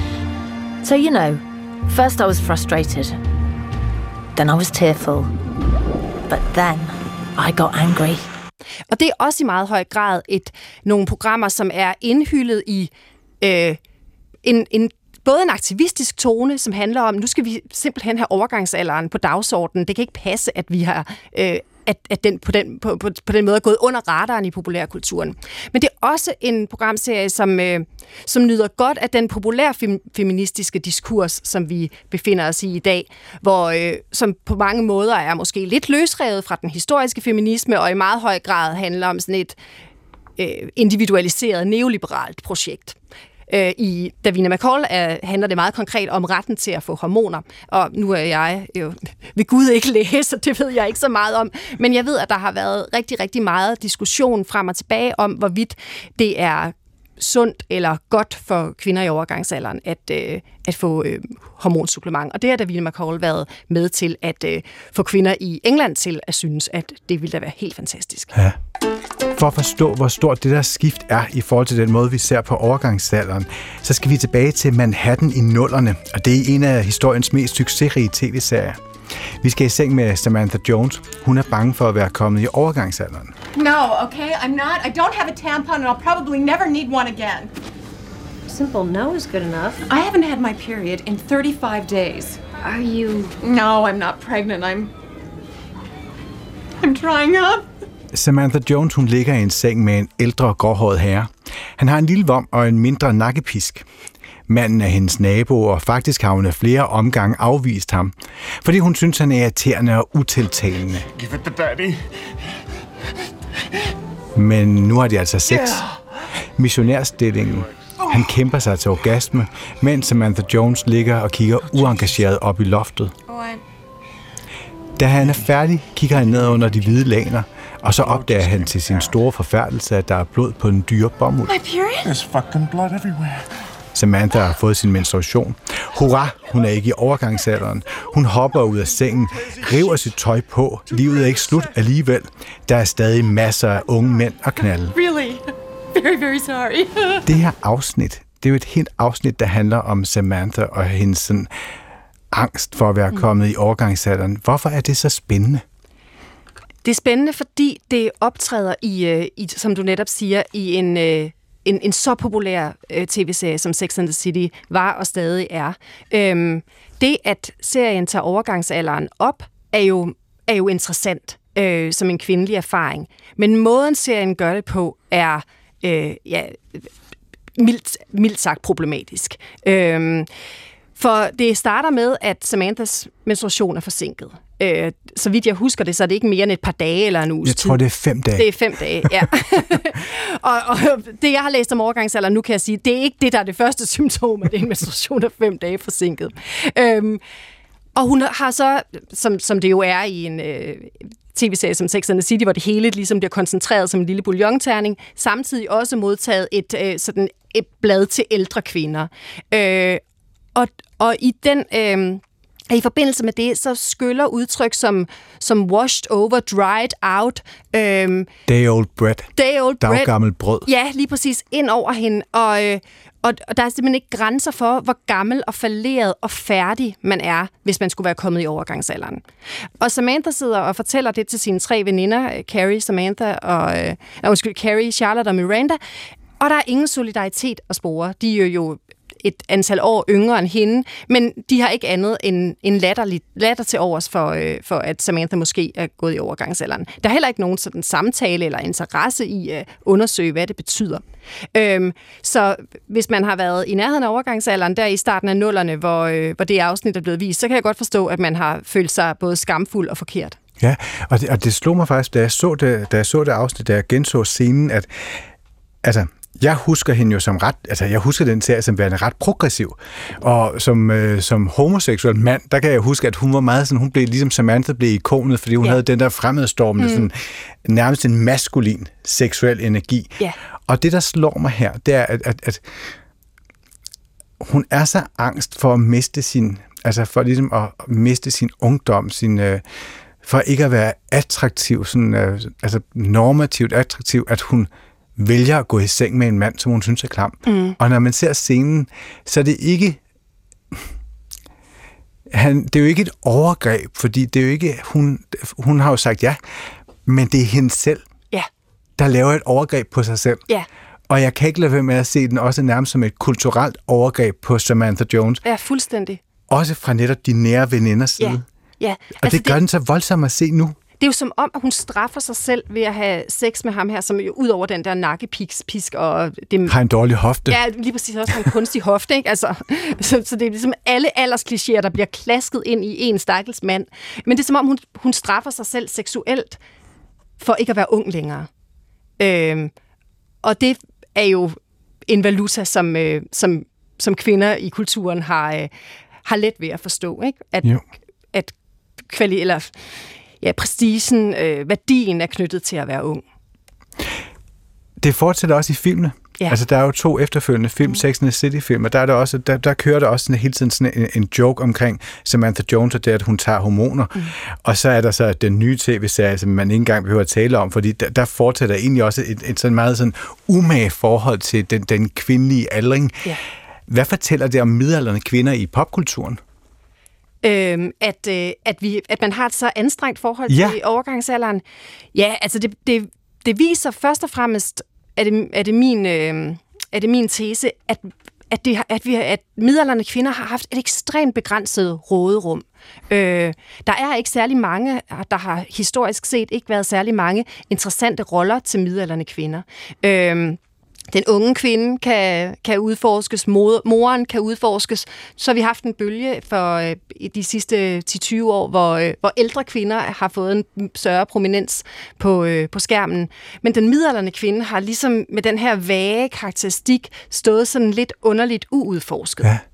So, you know, first I was frustrated, then I was tearful, but then I got angry. Og det er også i meget høj grad et nogle programmer, som er indhyllet i øh, en, en både en aktivistisk tone, som handler om, nu skal vi simpelthen have overgangsalderen på dagsordenen. Det kan ikke passe, at vi har øh, at, at den, på, den, på, på, på den måde er gået under radaren i populærkulturen. Men det er også en programserie, som, øh, som nyder godt af den populære fem, feministiske diskurs, som vi befinder os i i dag, hvor, øh, som på mange måder er måske lidt løsrevet fra den historiske feminisme, og i meget høj grad handler om sådan et øh, individualiseret neoliberalt projekt. I Davina McCall er, handler det meget konkret om retten til at få hormoner. Og nu er jeg jo ved Gud ikke læse, det ved jeg ikke så meget om. Men jeg ved, at der har været rigtig, rigtig meget diskussion frem og tilbage om, hvorvidt det er sundt eller godt for kvinder i overgangsalderen at, øh, at få øh, hormonsupplement. Og det har Davina McCall været med til at øh, få kvinder i England til at synes, at det ville da være helt fantastisk. Ja. For at forstå, hvor stort det der skift er i forhold til den måde, vi ser på overgangsalderen, så skal vi tilbage til Manhattan i nullerne, og det er en af historiens mest succesrige tv-serier. Vi skal i seng med Samantha Jones. Hun er bange for at være kommet i overgangsalderen. No, okay, I'm not. I don't have a tampon and I'll probably never need one again. Simple no is good enough. I haven't had my period in thirty-five days. Are you... No, I'm not pregnant. I'm... I'm drying up. Samantha Jones, hun ligger i en seng med en ældre, gråhåret herre. Han har en lille vom og en mindre nakkepisk. Manden er hendes nabo, og faktisk har hun af flere omgange afvist ham, fordi hun synes, han er irriterende og utiltalende. Give it the daddy. Men nu har de altså sex. Missionærstillingen. Han kæmper sig til orgasme, mens Samantha Jones ligger og kigger uengageret op i loftet. Da han er færdig, kigger han ned under de hvide laner, og så opdager han til sin store forfærdelse, at der er blod på en dyre bomuld. My period? There's fucking blood everywhere. Samantha har fået sin menstruation. Hurra, hun er ikke i overgangsalderen. Hun hopper ud af sengen, river sit tøj på. Livet er ikke slut alligevel. Der er stadig masser af unge mænd at knalde. Really? Very, very sorry. Det her afsnit, det er jo et helt afsnit, der handler om Samantha og hendes sådan angst for at være kommet i overgangsalderen. Hvorfor er det så spændende? Det er spændende, fordi det optræder i, i som du netop siger, i en, en, en så populær tv-serie, som Sex and the City var og stadig er. Øhm, det, at serien tager overgangsalderen op, er jo, er jo interessant øh, som en kvindelig erfaring. Men måden serien gør det på, er øh, ja, mildt, mildt sagt problematisk. Øhm, For det starter med, at Samanthas menstruation er forsinket. Øh, så vidt jeg husker det, så er det ikke mere end et par dage eller en uges Jeg tror, tid. det er fem dage. Det er fem dage, ja. og, og det, jeg har læst om overgangsalderen, nu kan jeg sige, det er ikke det, der er det første symptom, at det er en menstruation, der er fem dage forsinket. Øhm, og hun har så, som, som det jo er i en øh, tv-serie som Sex and the City, hvor det hele ligesom bliver koncentreret som en lille bouillonterning, samtidig også modtaget et, øh, sådan et blad til ældre kvinder. Øh, Og, og i den øh, i forbindelse med det, så skyller udtryk som, som washed over, dried out. Øh, Day old bread. Day old bread. Daggammel brød. Ja, lige præcis. Ind over hende. Og, øh, og, og der er simpelthen ikke grænser for, hvor gammel og falderet og færdig man er, hvis man skulle være kommet i overgangsalderen. Og Samantha sidder og fortæller det til sine tre veninder, Carrie, Samantha og... Øh, undskyld, Carrie, Charlotte og Miranda. Og der er ingen solidaritet at spore. De er jo et antal år yngre end hende, men de har ikke andet end en latter, latter til overs for, øh, for, at Samantha måske er gået i overgangsalderen. Der er heller ikke nogen sådan samtale eller interesse i at undersøge, hvad det betyder. Øhm, så hvis man har været i nærheden af overgangsalderen, der i starten af nullerne, hvor, øh, hvor det afsnit er blevet vist, så kan jeg godt forstå, at man har følt sig både skamfuld og forkert. Ja, og det, og det slog mig faktisk, da jeg så det, da jeg så det afsnit, da jeg genså scenen, at altså, jeg husker hende jo som ret, altså jeg husker den serie som værende ret progressiv, og som, øh, som homoseksuel mand, der kan jeg huske, at hun var meget sådan, hun blev ligesom Samantha blev ikonet, fordi hun ja. havde den der fremadstormende, mm. sådan, nærmest en maskulin seksuel energi. Ja. Og det, der slår mig her, det er, at, at, at hun er så angst for at miste sin, altså for ligesom at miste sin ungdom, sin, øh, for ikke at være attraktiv, sådan, øh, altså normativt attraktiv, at hun vælger at gå i seng med en mand, som hun synes er klam. Mm. Og når man ser scenen, så er det ikke han, det er jo ikke et overgreb, fordi det er jo ikke, hun, hun har jo sagt ja, men det er hende selv, ja. der laver et overgreb på sig selv. Ja. Og jeg kan ikke lade være med at se den også nærmest som et kulturelt overgreb på Samantha Jones. Ja, fuldstændig. Også fra netop de nære veninders side. Ja. Ja. Og altså, det gør det... den så voldsomt at se nu. Det er jo som om, at hun straffer sig selv ved at have sex med ham her, som jo ud over den der nakkepisk og... Det, har en dårlig hofte. Ja, lige præcis også en kunstig hofte, ikke? Altså, så, så det er ligesom alle aldersklichéer, der bliver klasket ind i en stakkels mand. Men det er som om, hun, hun straffer sig selv seksuelt for ikke at være ung længere. Øhm, og det er jo en valuta, som, øh, som, som kvinder i kulturen har, øh, har let ved at forstå, ikke? At, at kvali- eller... Ja, prestigen, øh, værdien er knyttet til at være ung. Det fortsætter også i filmene. Ja. Altså, der er jo to efterfølgende film, mm. Sex and the City-film, og der, er der, også, der, der kører der også sådan, hele tiden sådan en, en joke omkring Samantha Jones, og det, at hun tager hormoner. Mm. Og så er der så den nye tv-serie, som man ikke engang behøver at tale om, fordi der, der fortsætter egentlig også et, et sådan meget sådan umage forhold til den, den kvindelige aldring. Ja. Hvad fortæller det om midaldrende kvinder i popkulturen? Øhm, at, øh, at, vi, at man har et så anstrengt forhold ja. til overgangsalderen. Ja, altså det, det, det viser først og fremmest, at det, er det, min, øh, er det min tese, at, at, det, at, vi, at midaldrende kvinder har haft et ekstremt begrænset råderum. Øh, der er ikke særlig mange, der har historisk set ikke været særlig mange interessante roller til midaldrende kvinder. Øh, Den unge kvinde kan, kan udforskes, mor, moren kan udforskes. Så har vi haft en bølge for øh, de sidste ti til tyve år, hvor, øh, hvor ældre kvinder har fået en større prominens på, øh, på skærmen. Men den midaldrende kvinde har ligesom med den her vage karakteristik stået sådan lidt underligt uudforsket. Ja.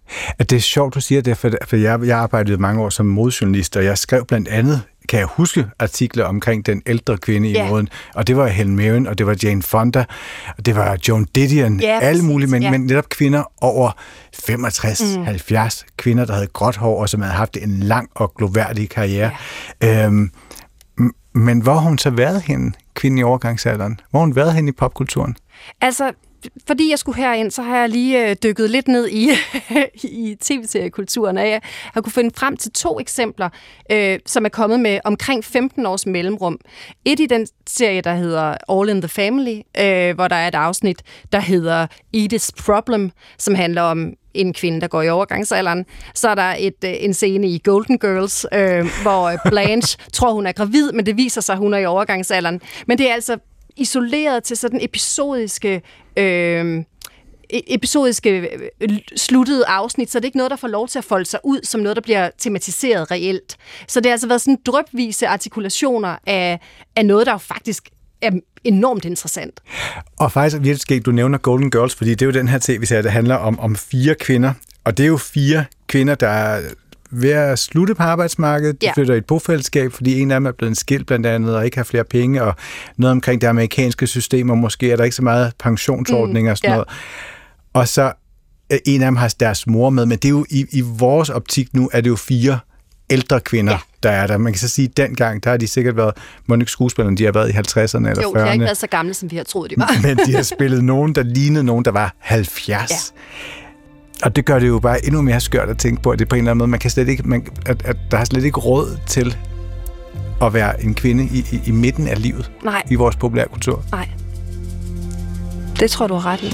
At det er sjovt, du siger det, for jeg, jeg arbejdede mange år som modejournalist, og jeg skrev blandt andet, kan jeg huske, artikler omkring den ældre kvinde i Ja. moden, og det var Helen Mirren, og det var Jane Fonda, og det var Joan Didion, Ja, alle mulige, men, ja. men netop kvinder over femogtres, Mm. halvfjerds, kvinder, der havde gråt hår, og som havde haft en lang og gloværdig karriere. Ja. Øhm, m- men hvor har hun så været henne, kvinden i overgangsalderen? Hvor har hun været henne i popkulturen? Altså, fordi jeg skulle herind, så har jeg lige øh, dykket lidt ned i, i tv-seriekulturen, og jeg har kunne finde frem til to eksempler, øh, som er kommet med omkring femten års mellemrum. Et i den serie, der hedder All in the Family, øh, hvor der er et afsnit, der hedder Edith's Problem, som handler om en kvinde, der går i overgangsalderen. Så er der et, øh, en scene i Golden Girls, øh, hvor Blanche tror, hun er gravid, men det viser sig, at hun er i overgangsalderen. Men det er altså isoleret til sådan episodiske øh, episodiske sluttede afsnit, så det er ikke noget, der får lov til at folde sig ud som noget, der bliver tematiseret reelt. Så det har altså været sådan drypvise artikulationer af, af noget, der jo faktisk er enormt interessant. Og faktisk er virkelig sket, du nævner Golden Girls, fordi det er jo den her tv-serie, der handler om, om fire kvinder, og det er jo fire kvinder, der er ved at slutte på arbejdsmarkedet. De Ja. flytter i et bofællesskab, fordi en af dem er blevet en skilt blandt andet, og ikke har flere penge, og noget omkring det amerikanske system, og måske er der ikke så meget pensionsordninger og sådan Mm, ja. noget. Og så øh, en af dem har deres mor med, men det er jo i, i vores optik nu, er det jo fire ældre kvinder, ja. der er der. Man kan så sige, at dengang, der har de sikkert været, må ikke skuespillerne, de har været i halvtredserne eller Jo, fyrrerne. de har ikke været så gamle, som vi har troet, de var. Men de har spillet nogen, der lignede nogen, der var halvfjerds. Ja. Og det gør det jo bare endnu mere skørt at tænke på, at det på en eller anden måde, man kan slet ikke, man, at, at der har slet ikke råd til at være en kvinde i, i, i midten af livet. Nej. I vores populærkultur. Nej. Det tror du har ret i.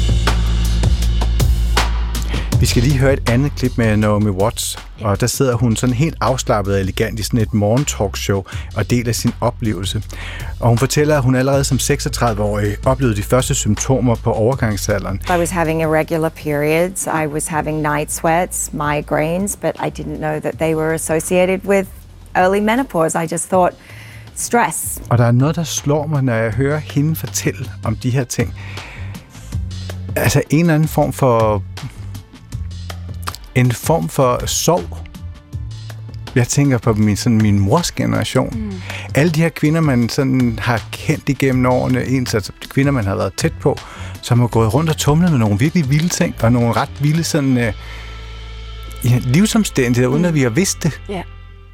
Vi skal lige høre et andet klip med Naomi Watts, og der sidder hun sådan helt afslappet og elegant i sådan et morgentalkshow og deler sin oplevelse. Og hun fortæller, at hun allerede som seksogtredive-årig oplevede de første symptomer på overgangsalderen. I was having irregular periods. I was having night sweats, migraines, but I didn't know that they were associated with early menopause. I just thought stress. Og der er noget, der slår mig, når jeg hører hende fortælle om de her ting. Altså en eller anden form for en form for sorg. Jeg tænker på min, sådan min mors generation. Mm. Alle de her kvinder, man sådan har kendt igennem årene, ens altså kvinder, man har været tæt på, som har gået rundt og tumlet med nogle virkelig vilde ting, og nogle ret vilde sådan, øh, ja, livsomstændigheder, mm. uden at vi har vidst det. Ja.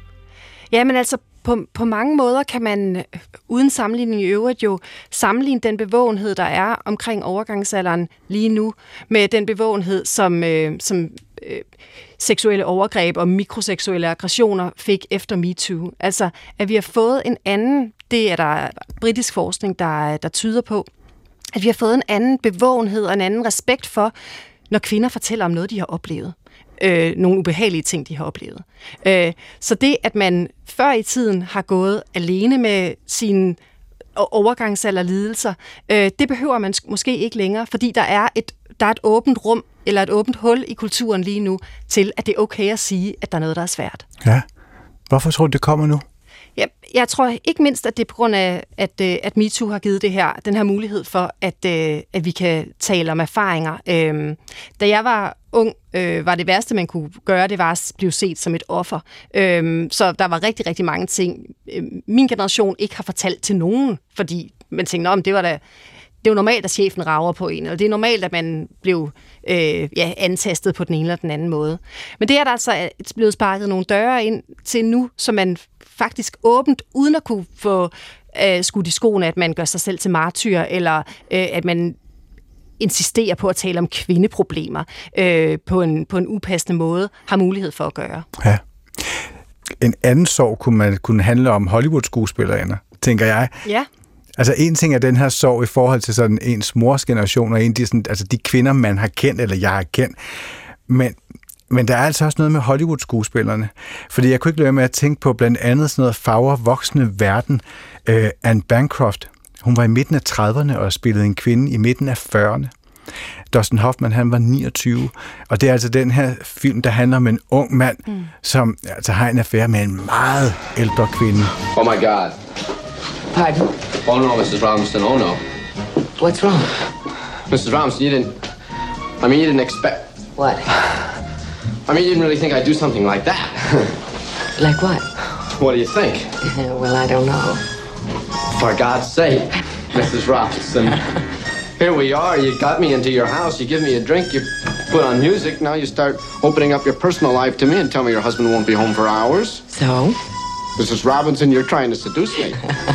Ja, men altså på, på mange måder kan man uden sammenligning i øvrigt jo sammenligne den bevågenhed, der er omkring overgangsalderen lige nu, med den bevågenhed, som, øh, som øh, seksuelle overgreb og mikroseksuelle aggressioner fik efter MeToo. Altså, at vi har fået en anden, det er der britisk forskning, der, der tyder på, at vi har fået en anden bevågenhed og en anden respekt for, når kvinder fortæller om noget, de har oplevet. Øh, nogle ubehagelige ting, de har oplevet. Øh, så det, at man før i tiden har gået alene med sine overgangsalderlidelser, øh, det behøver man måske ikke længere, fordi der er, et, der er et åbent rum, eller et åbent hul i kulturen lige nu, til at det er okay at sige, at der er noget, der er svært. Ja. Hvorfor tror du, det kommer nu? Ja, jeg tror ikke mindst, at det er på grund af, at, at MeToo har givet det her, den her mulighed for, at, at vi kan tale om erfaringer. Øhm, da jeg var ung, øh, var det værste, man kunne gøre, det var at blive set som et offer. Øhm, så der var rigtig, rigtig mange ting, øh, min generation ikke har fortalt til nogen, fordi man tænkte, om det var da... Det er jo normalt, at chefen rager på en, eller det er normalt, at man blev øh, ja, antastet på den ene eller den anden måde. Men det er der altså blevet sparket nogle døre ind til nu, så man faktisk åbent, uden at kunne få øh, skudt i skoene, at man gør sig selv til martyr, eller øh, at man insisterer på at tale om kvindeproblemer øh, på, en, på en upassende måde, har mulighed for at gøre. Ja. En anden sorg kunne man kunne handle om Hollywood-skuespillerinder, tænker jeg. Ja. Altså en ting er den her sorg i forhold til sådan ens mors generation, og en af de, sådan, altså de kvinder, man har kendt, eller jeg har kendt. Men, men der er altså også noget med Hollywood-skuespillerne. Fordi jeg kunne ikke lade være med at tænke på blandt andet sådan noget Fagre voksne verden. Uh, Anne Bancroft, hun var i midten af trediverne og spillede en kvinde i midten af fyrrerne. Dustin Hoffman, han var niogtyve. Og det er altså den her film, der handler om en ung mand, mm. som altså, har en affære med en meget ældre kvinde. Oh my God. Pardon? Oh no, missus Robinson, oh no. What's wrong? missus Robinson, you didn't... I mean, you didn't expect... What? I mean, you didn't really think I'd do something like that. Like what? What do you think? Well, I don't know. For God's sake, Missus Robinson. Here we are. You got me into your house. You give me a drink. You put on music. Now you start opening up your personal life to me and tell me your husband won't be home for hours. So? Missus Robinson, you're trying to seduce me.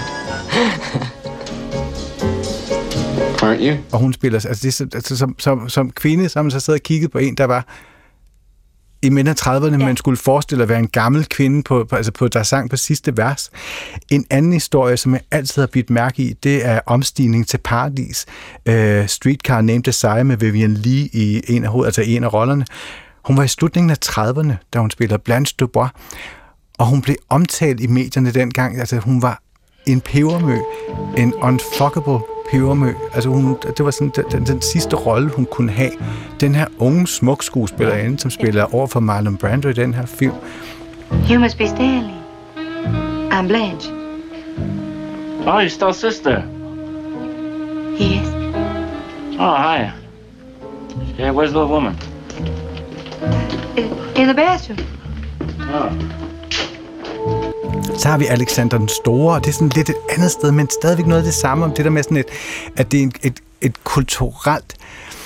Aren't you? Og hun spiller, altså, det, er, altså som, som, som kvinde, så har man så siddet og kigget på en, der var i midten af trediverne, ja. Man skulle forestille at være en gammel kvinde, på, på, altså på, der sang på sidste vers. En anden historie, som jeg altid har bidt mærke i, det er Omstigning til Paradis. Uh, Streetcar Named Desire med Vivian Lee i en af, hoved, altså en af rollerne. Hun var i slutningen af trediverne, da hun spiller Blanche Dubois, og hun blev omtalt i medierne dengang. Altså hun var en pebermø, en unfuckable pebermø. Altså hun, det var sådan den, den, den sidste rolle, hun kunne have. Den her unge, smuk skuespillerinde, som spiller over for Marlon Brando i den her film. You must be Stanley. I'm Blanche. Oh, you're still sister? Yes. Oh, hi. Yeah, where's the little woman? In the bathroom. Oh. Så har vi Alexander den Store, og det er sådan lidt et andet sted, men stadigvæk noget af det samme, om det der med sådan et, at det er et, et, et kulturelt,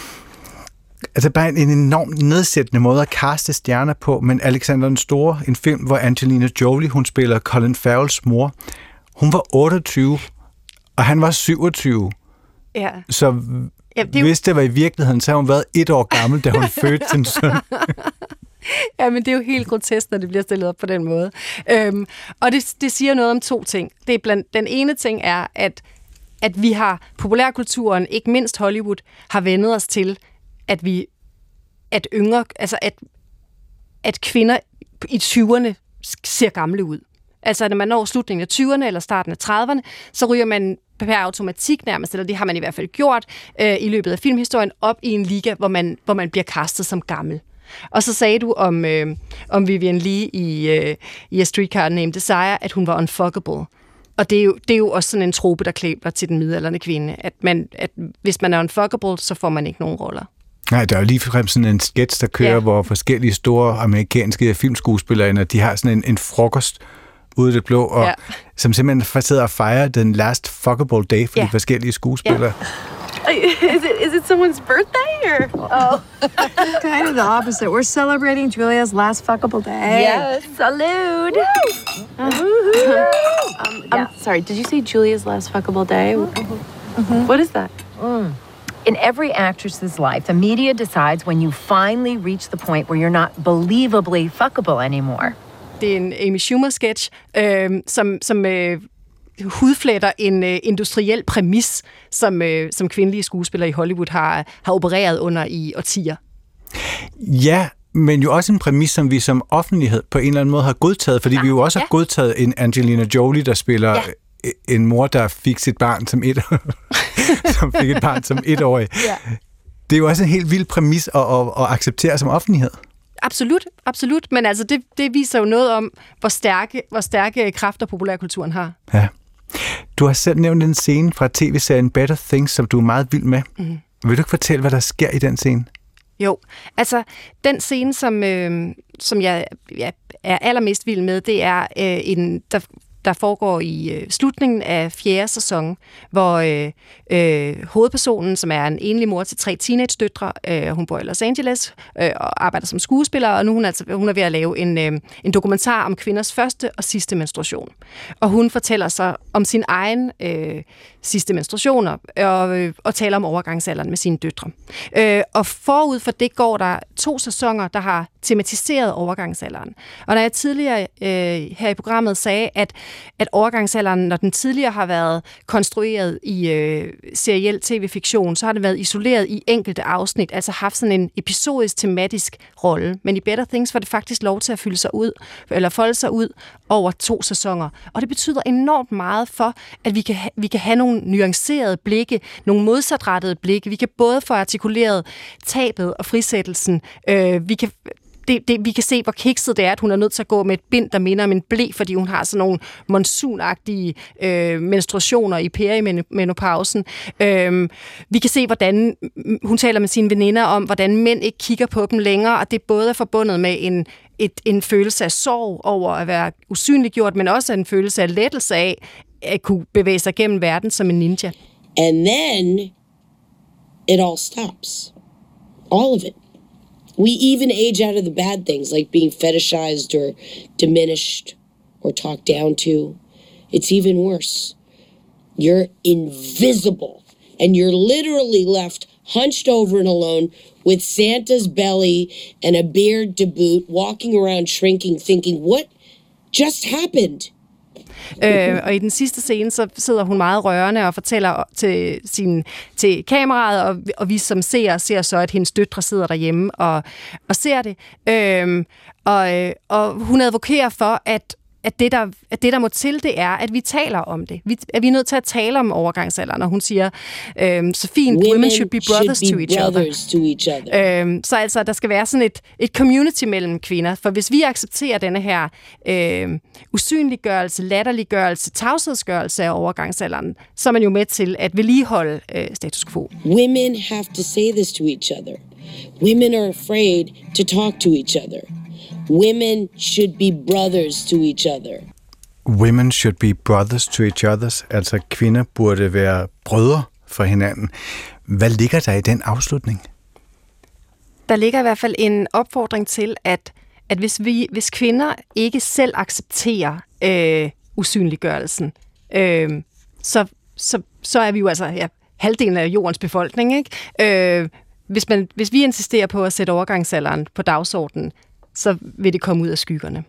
altså bare en enormt nedsættende måde at kaste stjerner på, men Alexander den Store, en film, hvor Angelina Jolie, hun spiller Colin Farrells mor, hun var otteogtyve, og han var syvogtyve. Ja. Så ja, det hvis det var i virkeligheden, så har hun været et år gammel, da hun fødte sin søn. Ja, men det er jo helt grotesk, når det bliver stillet op på den måde. Øhm, og det, det siger noget om to ting. Det er blandt, den ene ting er, at, at vi har populærkulturen, ikke mindst Hollywood, har vendet os til, at vi, at yngre, altså at, at kvinder i tyverne ser gamle ud. Altså, når man når slutningen af tyverne eller starten af trediverne, så ryger man per automatik nærmest, eller det har man i hvert fald gjort øh, i løbet af filmhistorien, op i en liga, hvor man, hvor man bliver kastet som gammel. Og så sagde du om, øh, om Vivian Lee i, øh, i A Streetcar Named Desire, at hun var unfuckable. Og det er, jo, det er jo også sådan en trope, der klæber til den midaldrende kvinde, at, man, at hvis man er unfuckable, så får man ikke nogen roller. Nej, der er jo lige frem sådan en sketch, der kører, ja. Hvor forskellige store amerikanske filmskuespillere, de har sådan en, en frokost ude i det blå, og ja. Som simpelthen sidder og fejrer den last fuckable day for ja. De forskellige skuespillere. Ja. Is it is it someone's birthday or? Oh, kind of the opposite. We're celebrating Julia's last fuckable day. Yes, salute. um, yeah. I'm sorry. Did you say Julia's last fuckable day? Mm-hmm. What is that? Mm. In every actress's life, the media decides when you finally reach the point where you're not believably fuckable anymore. Det er en Amy Schumer-sketch, øh, som, som øh, hudfletter en øh, industriel præmis, som, øh, som kvindelige skuespillere i Hollywood har, har opereret under i årtier. Ja, men jo også en præmis, som vi som offentlighed på en eller anden måde har godtaget, fordi ja, vi jo også ja. har godtaget en Angelina Jolie, der spiller ja. en mor, der fik sit barn som et som fik et barn som etårig. Ja. Det er jo også en helt vild præmis at, at, at acceptere som offentlighed. Absolut, absolut. Men altså, det, det viser jo noget om, hvor stærke, hvor stærke kræfter populærkulturen har. Ja. Du har selv nævnt en scene fra tv-serien Better Things, som du er meget vild med. Mm. Vil du ikke fortælle, hvad der sker i den scene? Jo, altså den scene, som, øh, som jeg, jeg er allermest vild med, det er øh, en, der, der foregår i øh, slutningen af fjerde sæson, hvor øh, øh, hovedpersonen, som er en enlig mor til tre teenage-døtre, øh, hun bor i Los Angeles øh, og arbejder som skuespiller, og nu er hun, altså, hun er ved at lave en, øh, en dokumentar om kvinders første og sidste menstruation. Og hun fortæller sig om sin egen øh, sidste menstruationer og, øh, og taler om overgangsalderen med sine døtre. Øh, og forud for det går der to sæsoner, der har tematiseret overgangsalderen. Og når jeg tidligere øh, her i programmet sagde, at, at overgangsalderen, når den tidligere har været konstrueret i øh, seriel tv-fiktion, så har det været isoleret i enkelte afsnit, altså haft sådan en episodisk tematisk rolle. Men i Better Things var det faktisk lov til at fylde sig ud, eller folde sig ud over to sæsoner. Og det betyder enormt meget for, at vi kan, ha- vi kan have nogle nuancerede blikke, nogle modsatrettede blikke. Vi kan både få artikuleret tabet og frisættelsen. Øh, vi kan det, det, vi kan se, hvor kikset det er, at hun er nødt til at gå med et bind, der minder om en ble, fordi hun har sådan nogle monsunagtige øh, menstruationer i perimenopausen. Øh, vi kan se, hvordan hun taler med sine veninder om, hvordan mænd ikke kigger på dem længere, og det både er forbundet med en, et, en følelse af sorg over at være usynliggjort, men også en følelse af lettelse af at kunne bevæge sig gennem verden som en ninja. And then it all stops. All of it. We even age out of the bad things, like being fetishized or diminished or talked down to. It's even worse. You're invisible, and you're literally left hunched over and alone with Santa's belly and a beard to boot, walking around shrinking, thinking, what just happened? Øh, og i den sidste scene, så sidder hun meget rørende og fortæller til, sin, til kameraet, og, og vi som ser, ser så, at hendes døtre sidder derhjemme og, og ser det. Øh, og, og hun advokerer for, at At det, der, at det, der må til, det er, at vi taler om det. Vi, at vi er nødt til at tale om overgangsalderen, og hun siger øhm, så fint, women, women should be brothers, should be to, each brothers to each other. Øhm, så altså, der skal være sådan et, et community mellem kvinder, for hvis vi accepterer denne her øhm, usynliggørelse, latterliggørelse, tavshedsgørelse af overgangsalderen, så er man jo med til at vedligeholde øh, status quo. Women have to say this to each other. Women are afraid to talk to each other. Women should be brothers to each other. Women should be brothers to each others. Altså kvinder burde være brødre for hinanden. Hvad ligger der i den afslutning? Der ligger i hvert fald en opfordring til, at, at hvis, vi, hvis kvinder ikke selv accepterer øh, usynliggørelsen, øh, så, så, så er vi jo altså ja, halvdelen af jordens befolkning, ikke? Øh, hvis, man, hvis vi insisterer på at sætte overgangsalderen på dagsordenen, så vil det komme ud af skyggerne.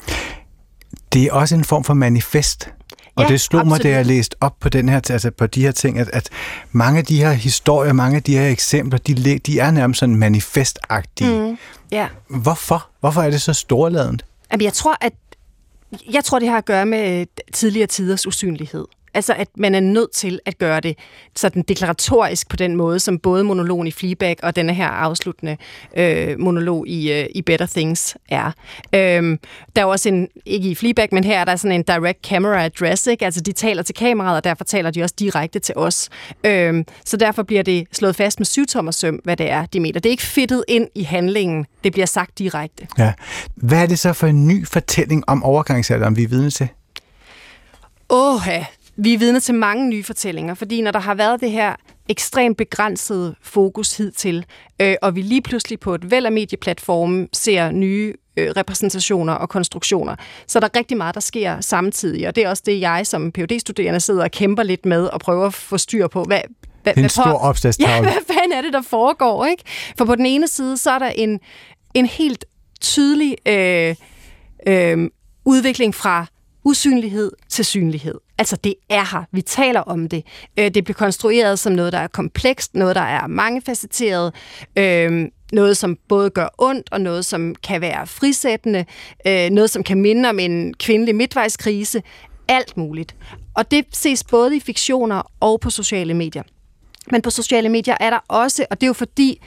Det er også en form for manifest. Og ja, det slog absolut. mig, da jeg læste op på, den her, altså på de her ting, at, at mange af de her historier, mange af de her eksempler, de, de er nærmest sådan manifestagtige. Mm, ja. Hvorfor? Hvorfor er det så storladent? Jamen, jeg tror, at jeg tror, det har at gøre med tidligere tiders usynlighed. Altså, at man er nødt til at gøre det sådan deklaratorisk på den måde, som både monologen i Fleabag og denne her afsluttende øh, monolog i, øh, i Better Things er. Øhm, der er også en, ikke i Fleabag, men her er der sådan en direct camera address, ikke? Altså, de taler til kameraet, og derfor taler de også direkte til os. Øhm, så derfor bliver det slået fast med syvtommersøm, hvad det er, de mener. Det er ikke fedtet ind i handlingen, det bliver sagt direkte. Ja. Hvad er det så for en ny fortælling om overgangsalderen, vi er vidne til? Åh, ja. Vi er vidne til mange nye fortællinger, fordi når der har været det her ekstremt begrænsede fokus hidtil, øh, og vi lige pludselig på et væld af medieplatforme ser nye øh, repræsentationer og konstruktioner, så er der rigtig meget, der sker samtidig, og det er også det, jeg som P H D-studerende sidder og kæmper lidt med og prøver at få styr på. Hvad, hvad, det er en stor opslagstavle. Ja, hvad fanden er det, der foregår, ikke? For på den ene side, så er der en, en helt tydelig øh, øh, udvikling fra usynlighed til synlighed. Altså, det er her. Vi taler om det. Det bliver konstrueret som noget, der er komplekst, noget, der er mangefacetteret, noget, som både gør ondt, og noget, som kan være frisættende, noget, som kan minde om en kvindelig midtvejskrise. Alt muligt. Og det ses både i fiktioner og på sociale medier. Men på sociale medier er der også, og det er jo fordi,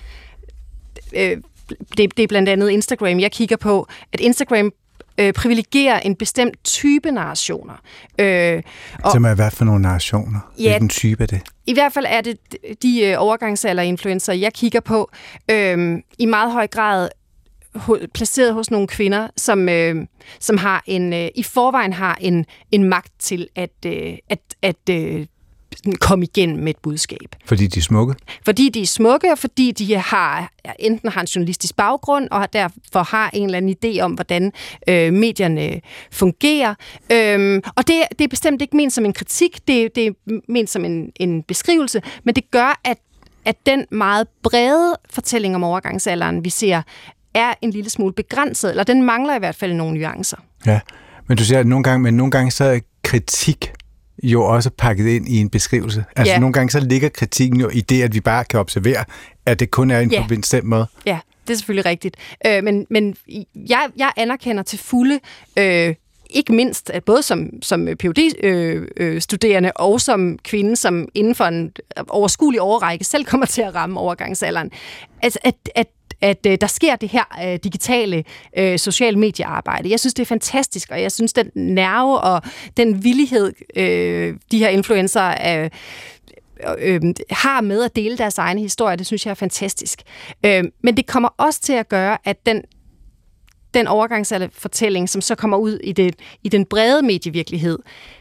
det, det er blandt andet Instagram, jeg kigger på, at Instagram Øh, privilegerer en bestemt type narrationer. Øh, og, Som er hvad for nogle narrationer? Ja, hvilken type er det? I hvert fald er det de øh, overgangsalder-influencer, jeg kigger på, øh, i meget høj grad ho- placeret hos nogle kvinder, som, øh, som har en, øh, i forvejen har en, en magt til at, øh, at, at øh, komme igennem med et budskab. Fordi de er smukke? Fordi de er smukke, og fordi de har enten har en journalistisk baggrund, og derfor har en eller anden idé om, hvordan øh, medierne fungerer. Øhm, og det, det er bestemt ikke ment som en kritik, det, det er ment som en, en beskrivelse, men det gør, at, at den meget brede fortælling om overgangsalderen, vi ser, er en lille smule begrænset, eller den mangler i hvert fald nogle nuancer. Ja, men du siger, at nogle gange, men nogle gange så er kritik jo også pakket ind i en beskrivelse. Altså yeah. nogle gange så ligger kritikken jo i det, at vi bare kan observere, at det kun er en yeah. på en bestemt måde. Ja, det er selvfølgelig rigtigt. Øh, men men jeg, jeg anerkender til fulde, øh, ikke mindst, at både som, som P H D-studerende øh, øh, og som kvinde, som inden for en overskuelig overrække selv kommer til at ramme overgangsalderen, altså at, at at øh, der sker det her øh, digitale øh, social mediearbejde. Jeg synes, det er fantastisk, og jeg synes, den nerve og den villighed, øh, de her influencer øh, øh, har med at dele deres egne historier, det synes jeg er fantastisk. Øh, men det kommer også til at gøre, at den den overgangsalderfortælling, som så kommer ud i, det, i den brede medievirkelighed,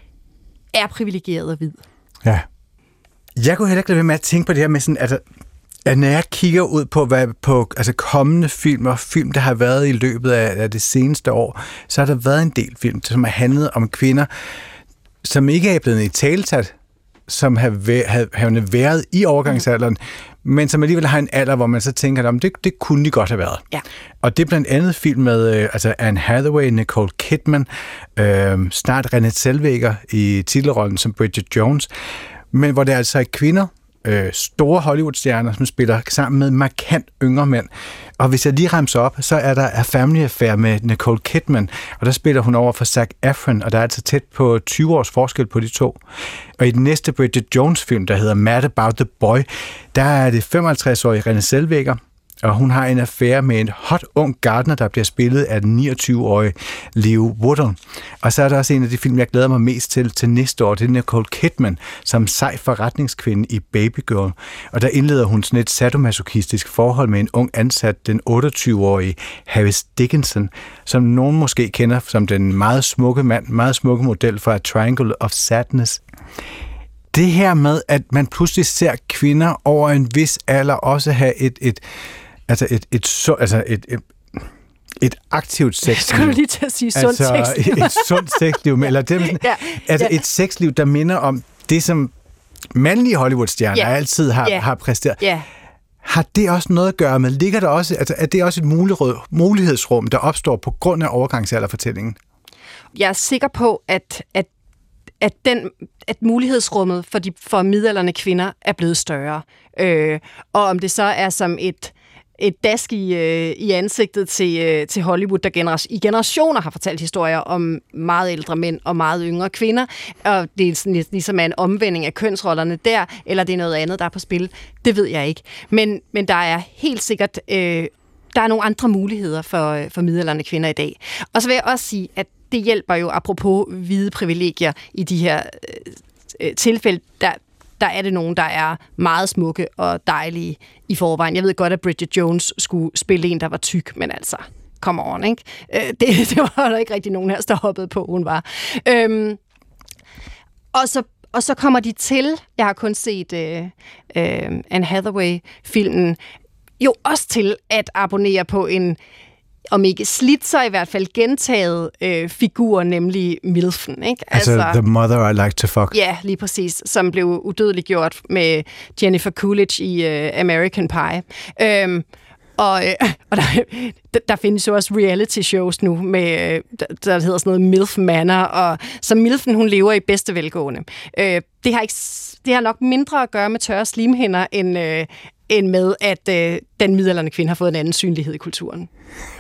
er privilegeret og hvid. Ja. Jeg kunne heller ikke lade være med at tænke på det her med sådan, altså, at når jeg kigger ud på, hvad, på altså kommende film og film, der har været i løbet af, af det seneste år, så har der været en del film, som har handlet om kvinder, som ikke er blevet i talsat, som har, væ- har, har været i overgangsalderen, mm. men som alligevel har en alder, hvor man så tænker, at det, det kunne de godt have været. Ja. Og det er blandt andet film med øh, altså Anne Hathaway, Nicole Kidman, øh, snart Renée Zellweger i titelrollen som Bridget Jones, men hvor det altså er kvinder, øh, store Hollywood-stjerner, som spiller sammen med markant yngre mænd. Og hvis jeg lige remser op, så er der A Family Affair med Nicole Kidman, og der spiller hun over for Zac Efron, og der er altså tæt på tyve års forskel på de to. Og i den næste Bridget Jones-film, der hedder Mad About the Boy, der er det femoghalvtreds-årige Renée Zellweger, og hun har en affære med en hot ung gartner, der bliver spillet af den niogtyve-årige Leo Woodall. Og så er der også en af de film, jeg glæder mig mest til til næste år, det er Nicole Kidman, som sej forretningskvinde i Baby Girl. Og der indleder hun sådan et sadomasochistisk forhold med en ung ansat, den otteogtyve-årige Harris Dickinson, som nogen måske kender som den meget smukke mand, meget smukke model fra A Triangle of Sadness. Det her med, at man pludselig ser kvinder over en vis alder også have et, et altså et, et, et, altså et, et, et aktivt sexliv. Skal du lige til at sige sundt altså, sexliv? Et sundt sexliv, eller det, ja, altså ja. Et sexliv, der minder om det, som mandlige Hollywood-stjerner ja. altid har, ja. har præsteret. Ja. Har det også noget at gøre med? Ligger der også, altså, er det også et mulighedsrum, der opstår på grund af overgangsalderfortællingen? Jeg er sikker på, at, at at, den, at mulighedsrummet for de for midaldrende kvinder er blevet større. Øh, og om det så er som et, et dask i, øh, i ansigtet til, øh, til Hollywood, der genera- i generationer har fortalt historier om meget ældre mænd og meget yngre kvinder, og det er sådan, ligesom en omvending af kønsrollerne der, eller det er noget andet, der er på spil, det ved jeg ikke. Men, men der er helt sikkert øh, der er nogle andre muligheder for, for midaldrende kvinder i dag. Og så vil jeg også sige, at det hjælper jo, apropos hvide privilegier, i de her øh, tilfælde, der, der er det nogen, der er meget smukke og dejlige i forvejen. Jeg ved godt, at Bridget Jones skulle spille en, der var tyk, men altså, come on, ikke? Øh, det, det var der ikke rigtig nogen her, der hoppede på, hun var. Øhm, og, så, og så kommer de til, jeg har kun set øh, øh, Anne Hathaway-filmen, jo også til at abonnere på en, om ikke slidt, så i hvert fald gentaget øh, figur, nemlig Milfen. Ikke? Altså, altså The Mother I Like to Fuck. Ja, lige præcis, som blev udødeliggjort med Jennifer Coolidge i øh, American Pie. Øhm, og øh, og der, der findes jo også reality shows nu, med, øh, der, der hedder sådan noget Milf Manor, og så Milfen, hun lever i bedste velgående. Øh, det, har ikke, det har nok mindre at gøre med tørre slimhinder, end, øh, end med, at øh, den midaldrende kvinde har fået en anden synlighed i kulturen.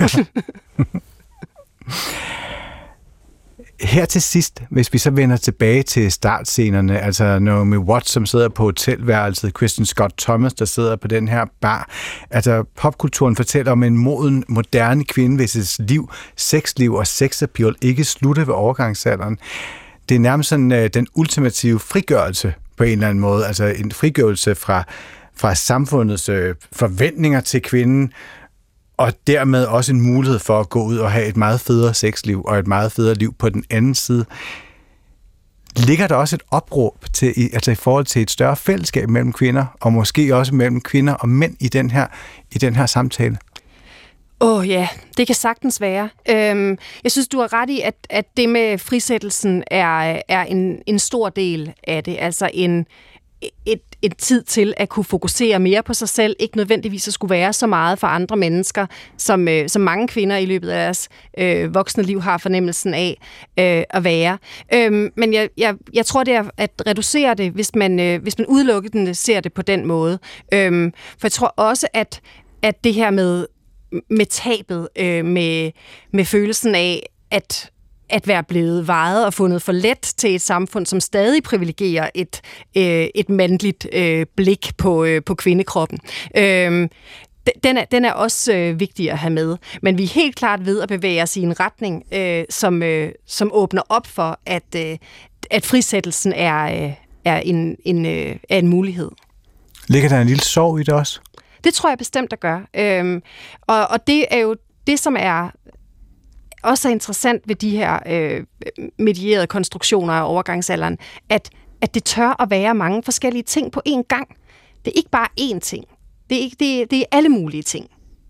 Her til sidst, hvis vi så vender tilbage til startscenerne, altså Naomi Watts, som sidder på hotelværelset, Kristen Scott Thomas, der sidder på den her bar. Altså popkulturen fortæller om en moden, moderne kvinde, hvis liv, sexliv og sexappeal ikke slutter ved overgangsalderen. Det er nærmest sådan uh, den ultimative frigørelse på en eller anden måde, altså en frigørelse fra, fra samfundets uh, forventninger til kvinden, og dermed også en mulighed for at gå ud og have et meget federe sexliv og et meget federe liv på den anden side. Ligger der også et opråb til, altså i forhold til et større fællesskab mellem kvinder, og måske også mellem kvinder og mænd i den her, i den her samtale? Åh oh, ja, det kan sagtens være. Øhm, jeg synes, du har ret i, at, at det med frisættelsen er, er en, en stor del af det. Altså en Et, et tid til at kunne fokusere mere på sig selv, ikke nødvendigvis at skulle være så meget for andre mennesker, som, øh, som mange kvinder i løbet af deres øh, voksne liv har fornemmelsen af øh, at være. Øhm, men jeg, jeg, jeg tror, det er at reducere det, hvis man, øh, hvis man udelukkende ser det på den måde. Øhm, for jeg tror også, at, at det her med, med tabet, øh, med, med følelsen af, at at være blevet vejet og fundet for let til et samfund, som stadig privilegerer et, øh, et mandligt øh, blik på, øh, på kvindekroppen. Øh, den er, den er også øh, vigtig at have med. Men vi er helt klart ved at bevæge os i en retning, øh, som, øh, som åbner op for, at, øh, at frisættelsen er, øh, er, en, en, øh, er en mulighed. Ligger der en lille sorg i det også? Det tror jeg bestemt, der gør. Øhm, og, og det er jo det, som er også er interessant ved de her øh, medierede konstruktioner af overgangsalderen, at, at det tør at være mange forskellige ting på én gang. Det er ikke bare én ting. Det er, ikke, det, er, det er alle mulige ting.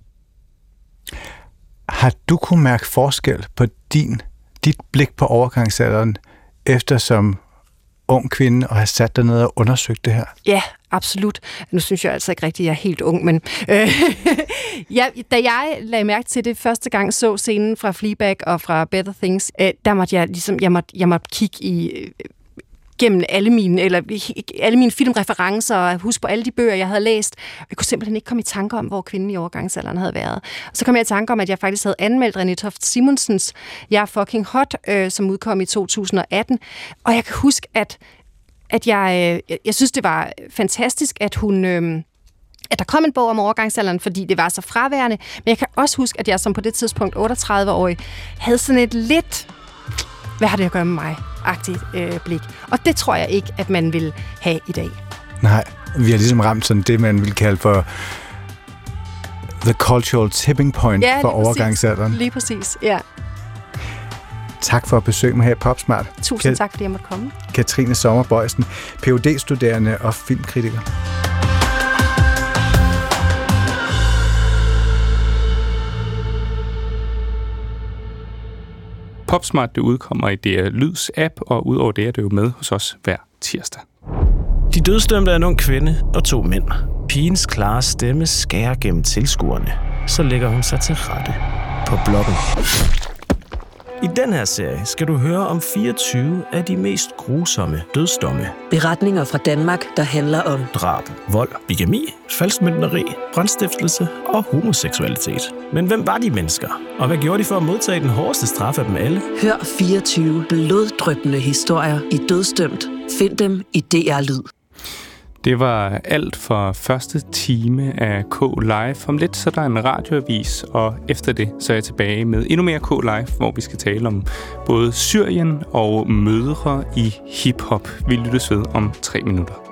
Har du kunnet mærke forskel på din, dit blik på overgangsalderen, eftersom ung kvinde, og har sat dig ned og undersøgt det her? Ja, absolut. Nu synes jeg altså ikke rigtigt, at jeg er helt ung, men øh, ja, da jeg lagde mærke til det første gang, så scenen fra Fleabag og fra Better Things, øh, der måtte jeg ligesom, jeg måtte, jeg måtte kigge i øh, gennem alle mine, eller alle mine filmreferencer og huske på alle de bøger, jeg havde læst. Jeg kunne simpelthen ikke komme i tanke om, hvor kvinden i overgangsalderen havde været. Og så kom jeg i tanke om, at jeg faktisk havde anmeldt Renée Toft Simonsens Jeg er fucking hot, øh, som udkom i to tusind og atten. Og jeg kan huske, at, at jeg, øh, jeg synes, det var fantastisk, at hun... Øh, at der kom en bog om overgangsalderen, fordi det var så fraværende. Men jeg kan også huske, at jeg som på det tidspunkt otteogtredive-årig havde sådan et lidt... Hvad har det at gøre med mig? Agtigt øh, blik. Og det tror jeg ikke, at man vil have i dag. Nej, vi har ligesom ramt sådan det, man vil kalde for the cultural tipping point ja, for overgangsalderen. Lige præcis, ja. Tak for at besøge mig her i Popsmart. Tusind Kat- tak, fordi jeg måtte komme. Katrine Sommer Bøjsen, P H D-studerende og filmkritiker. Popsmart, det udkommer i D R Lyds app, og udover det er det jo med hos os hver tirsdag. De dødsdømte er en ung kvinde og to mænd. Pigens klare stemme skærer gennem tilskuerne. Så lægger hun sig til rette på bloggen. I den her serie skal du høre om fireogtyve af de mest grusomme dødsdomme. Beretninger fra Danmark, der handler om drab, vold, bigami, falskmøntneri, brandstiftelse og homoseksualitet. Men hvem var de mennesker? Og hvad gjorde de for at modtage den hårdeste straf af dem alle? Hør fireogtyve bloddryppende historier i Dødsdømt. Find dem i D R Lyd. Det var alt for første time af K Live. Om lidt så er der en radioavis, og efter det så er jeg tilbage med endnu mere K Live, hvor vi skal tale om både Syrien og mødre i hiphop. Vi lyttes ved om tre minutter.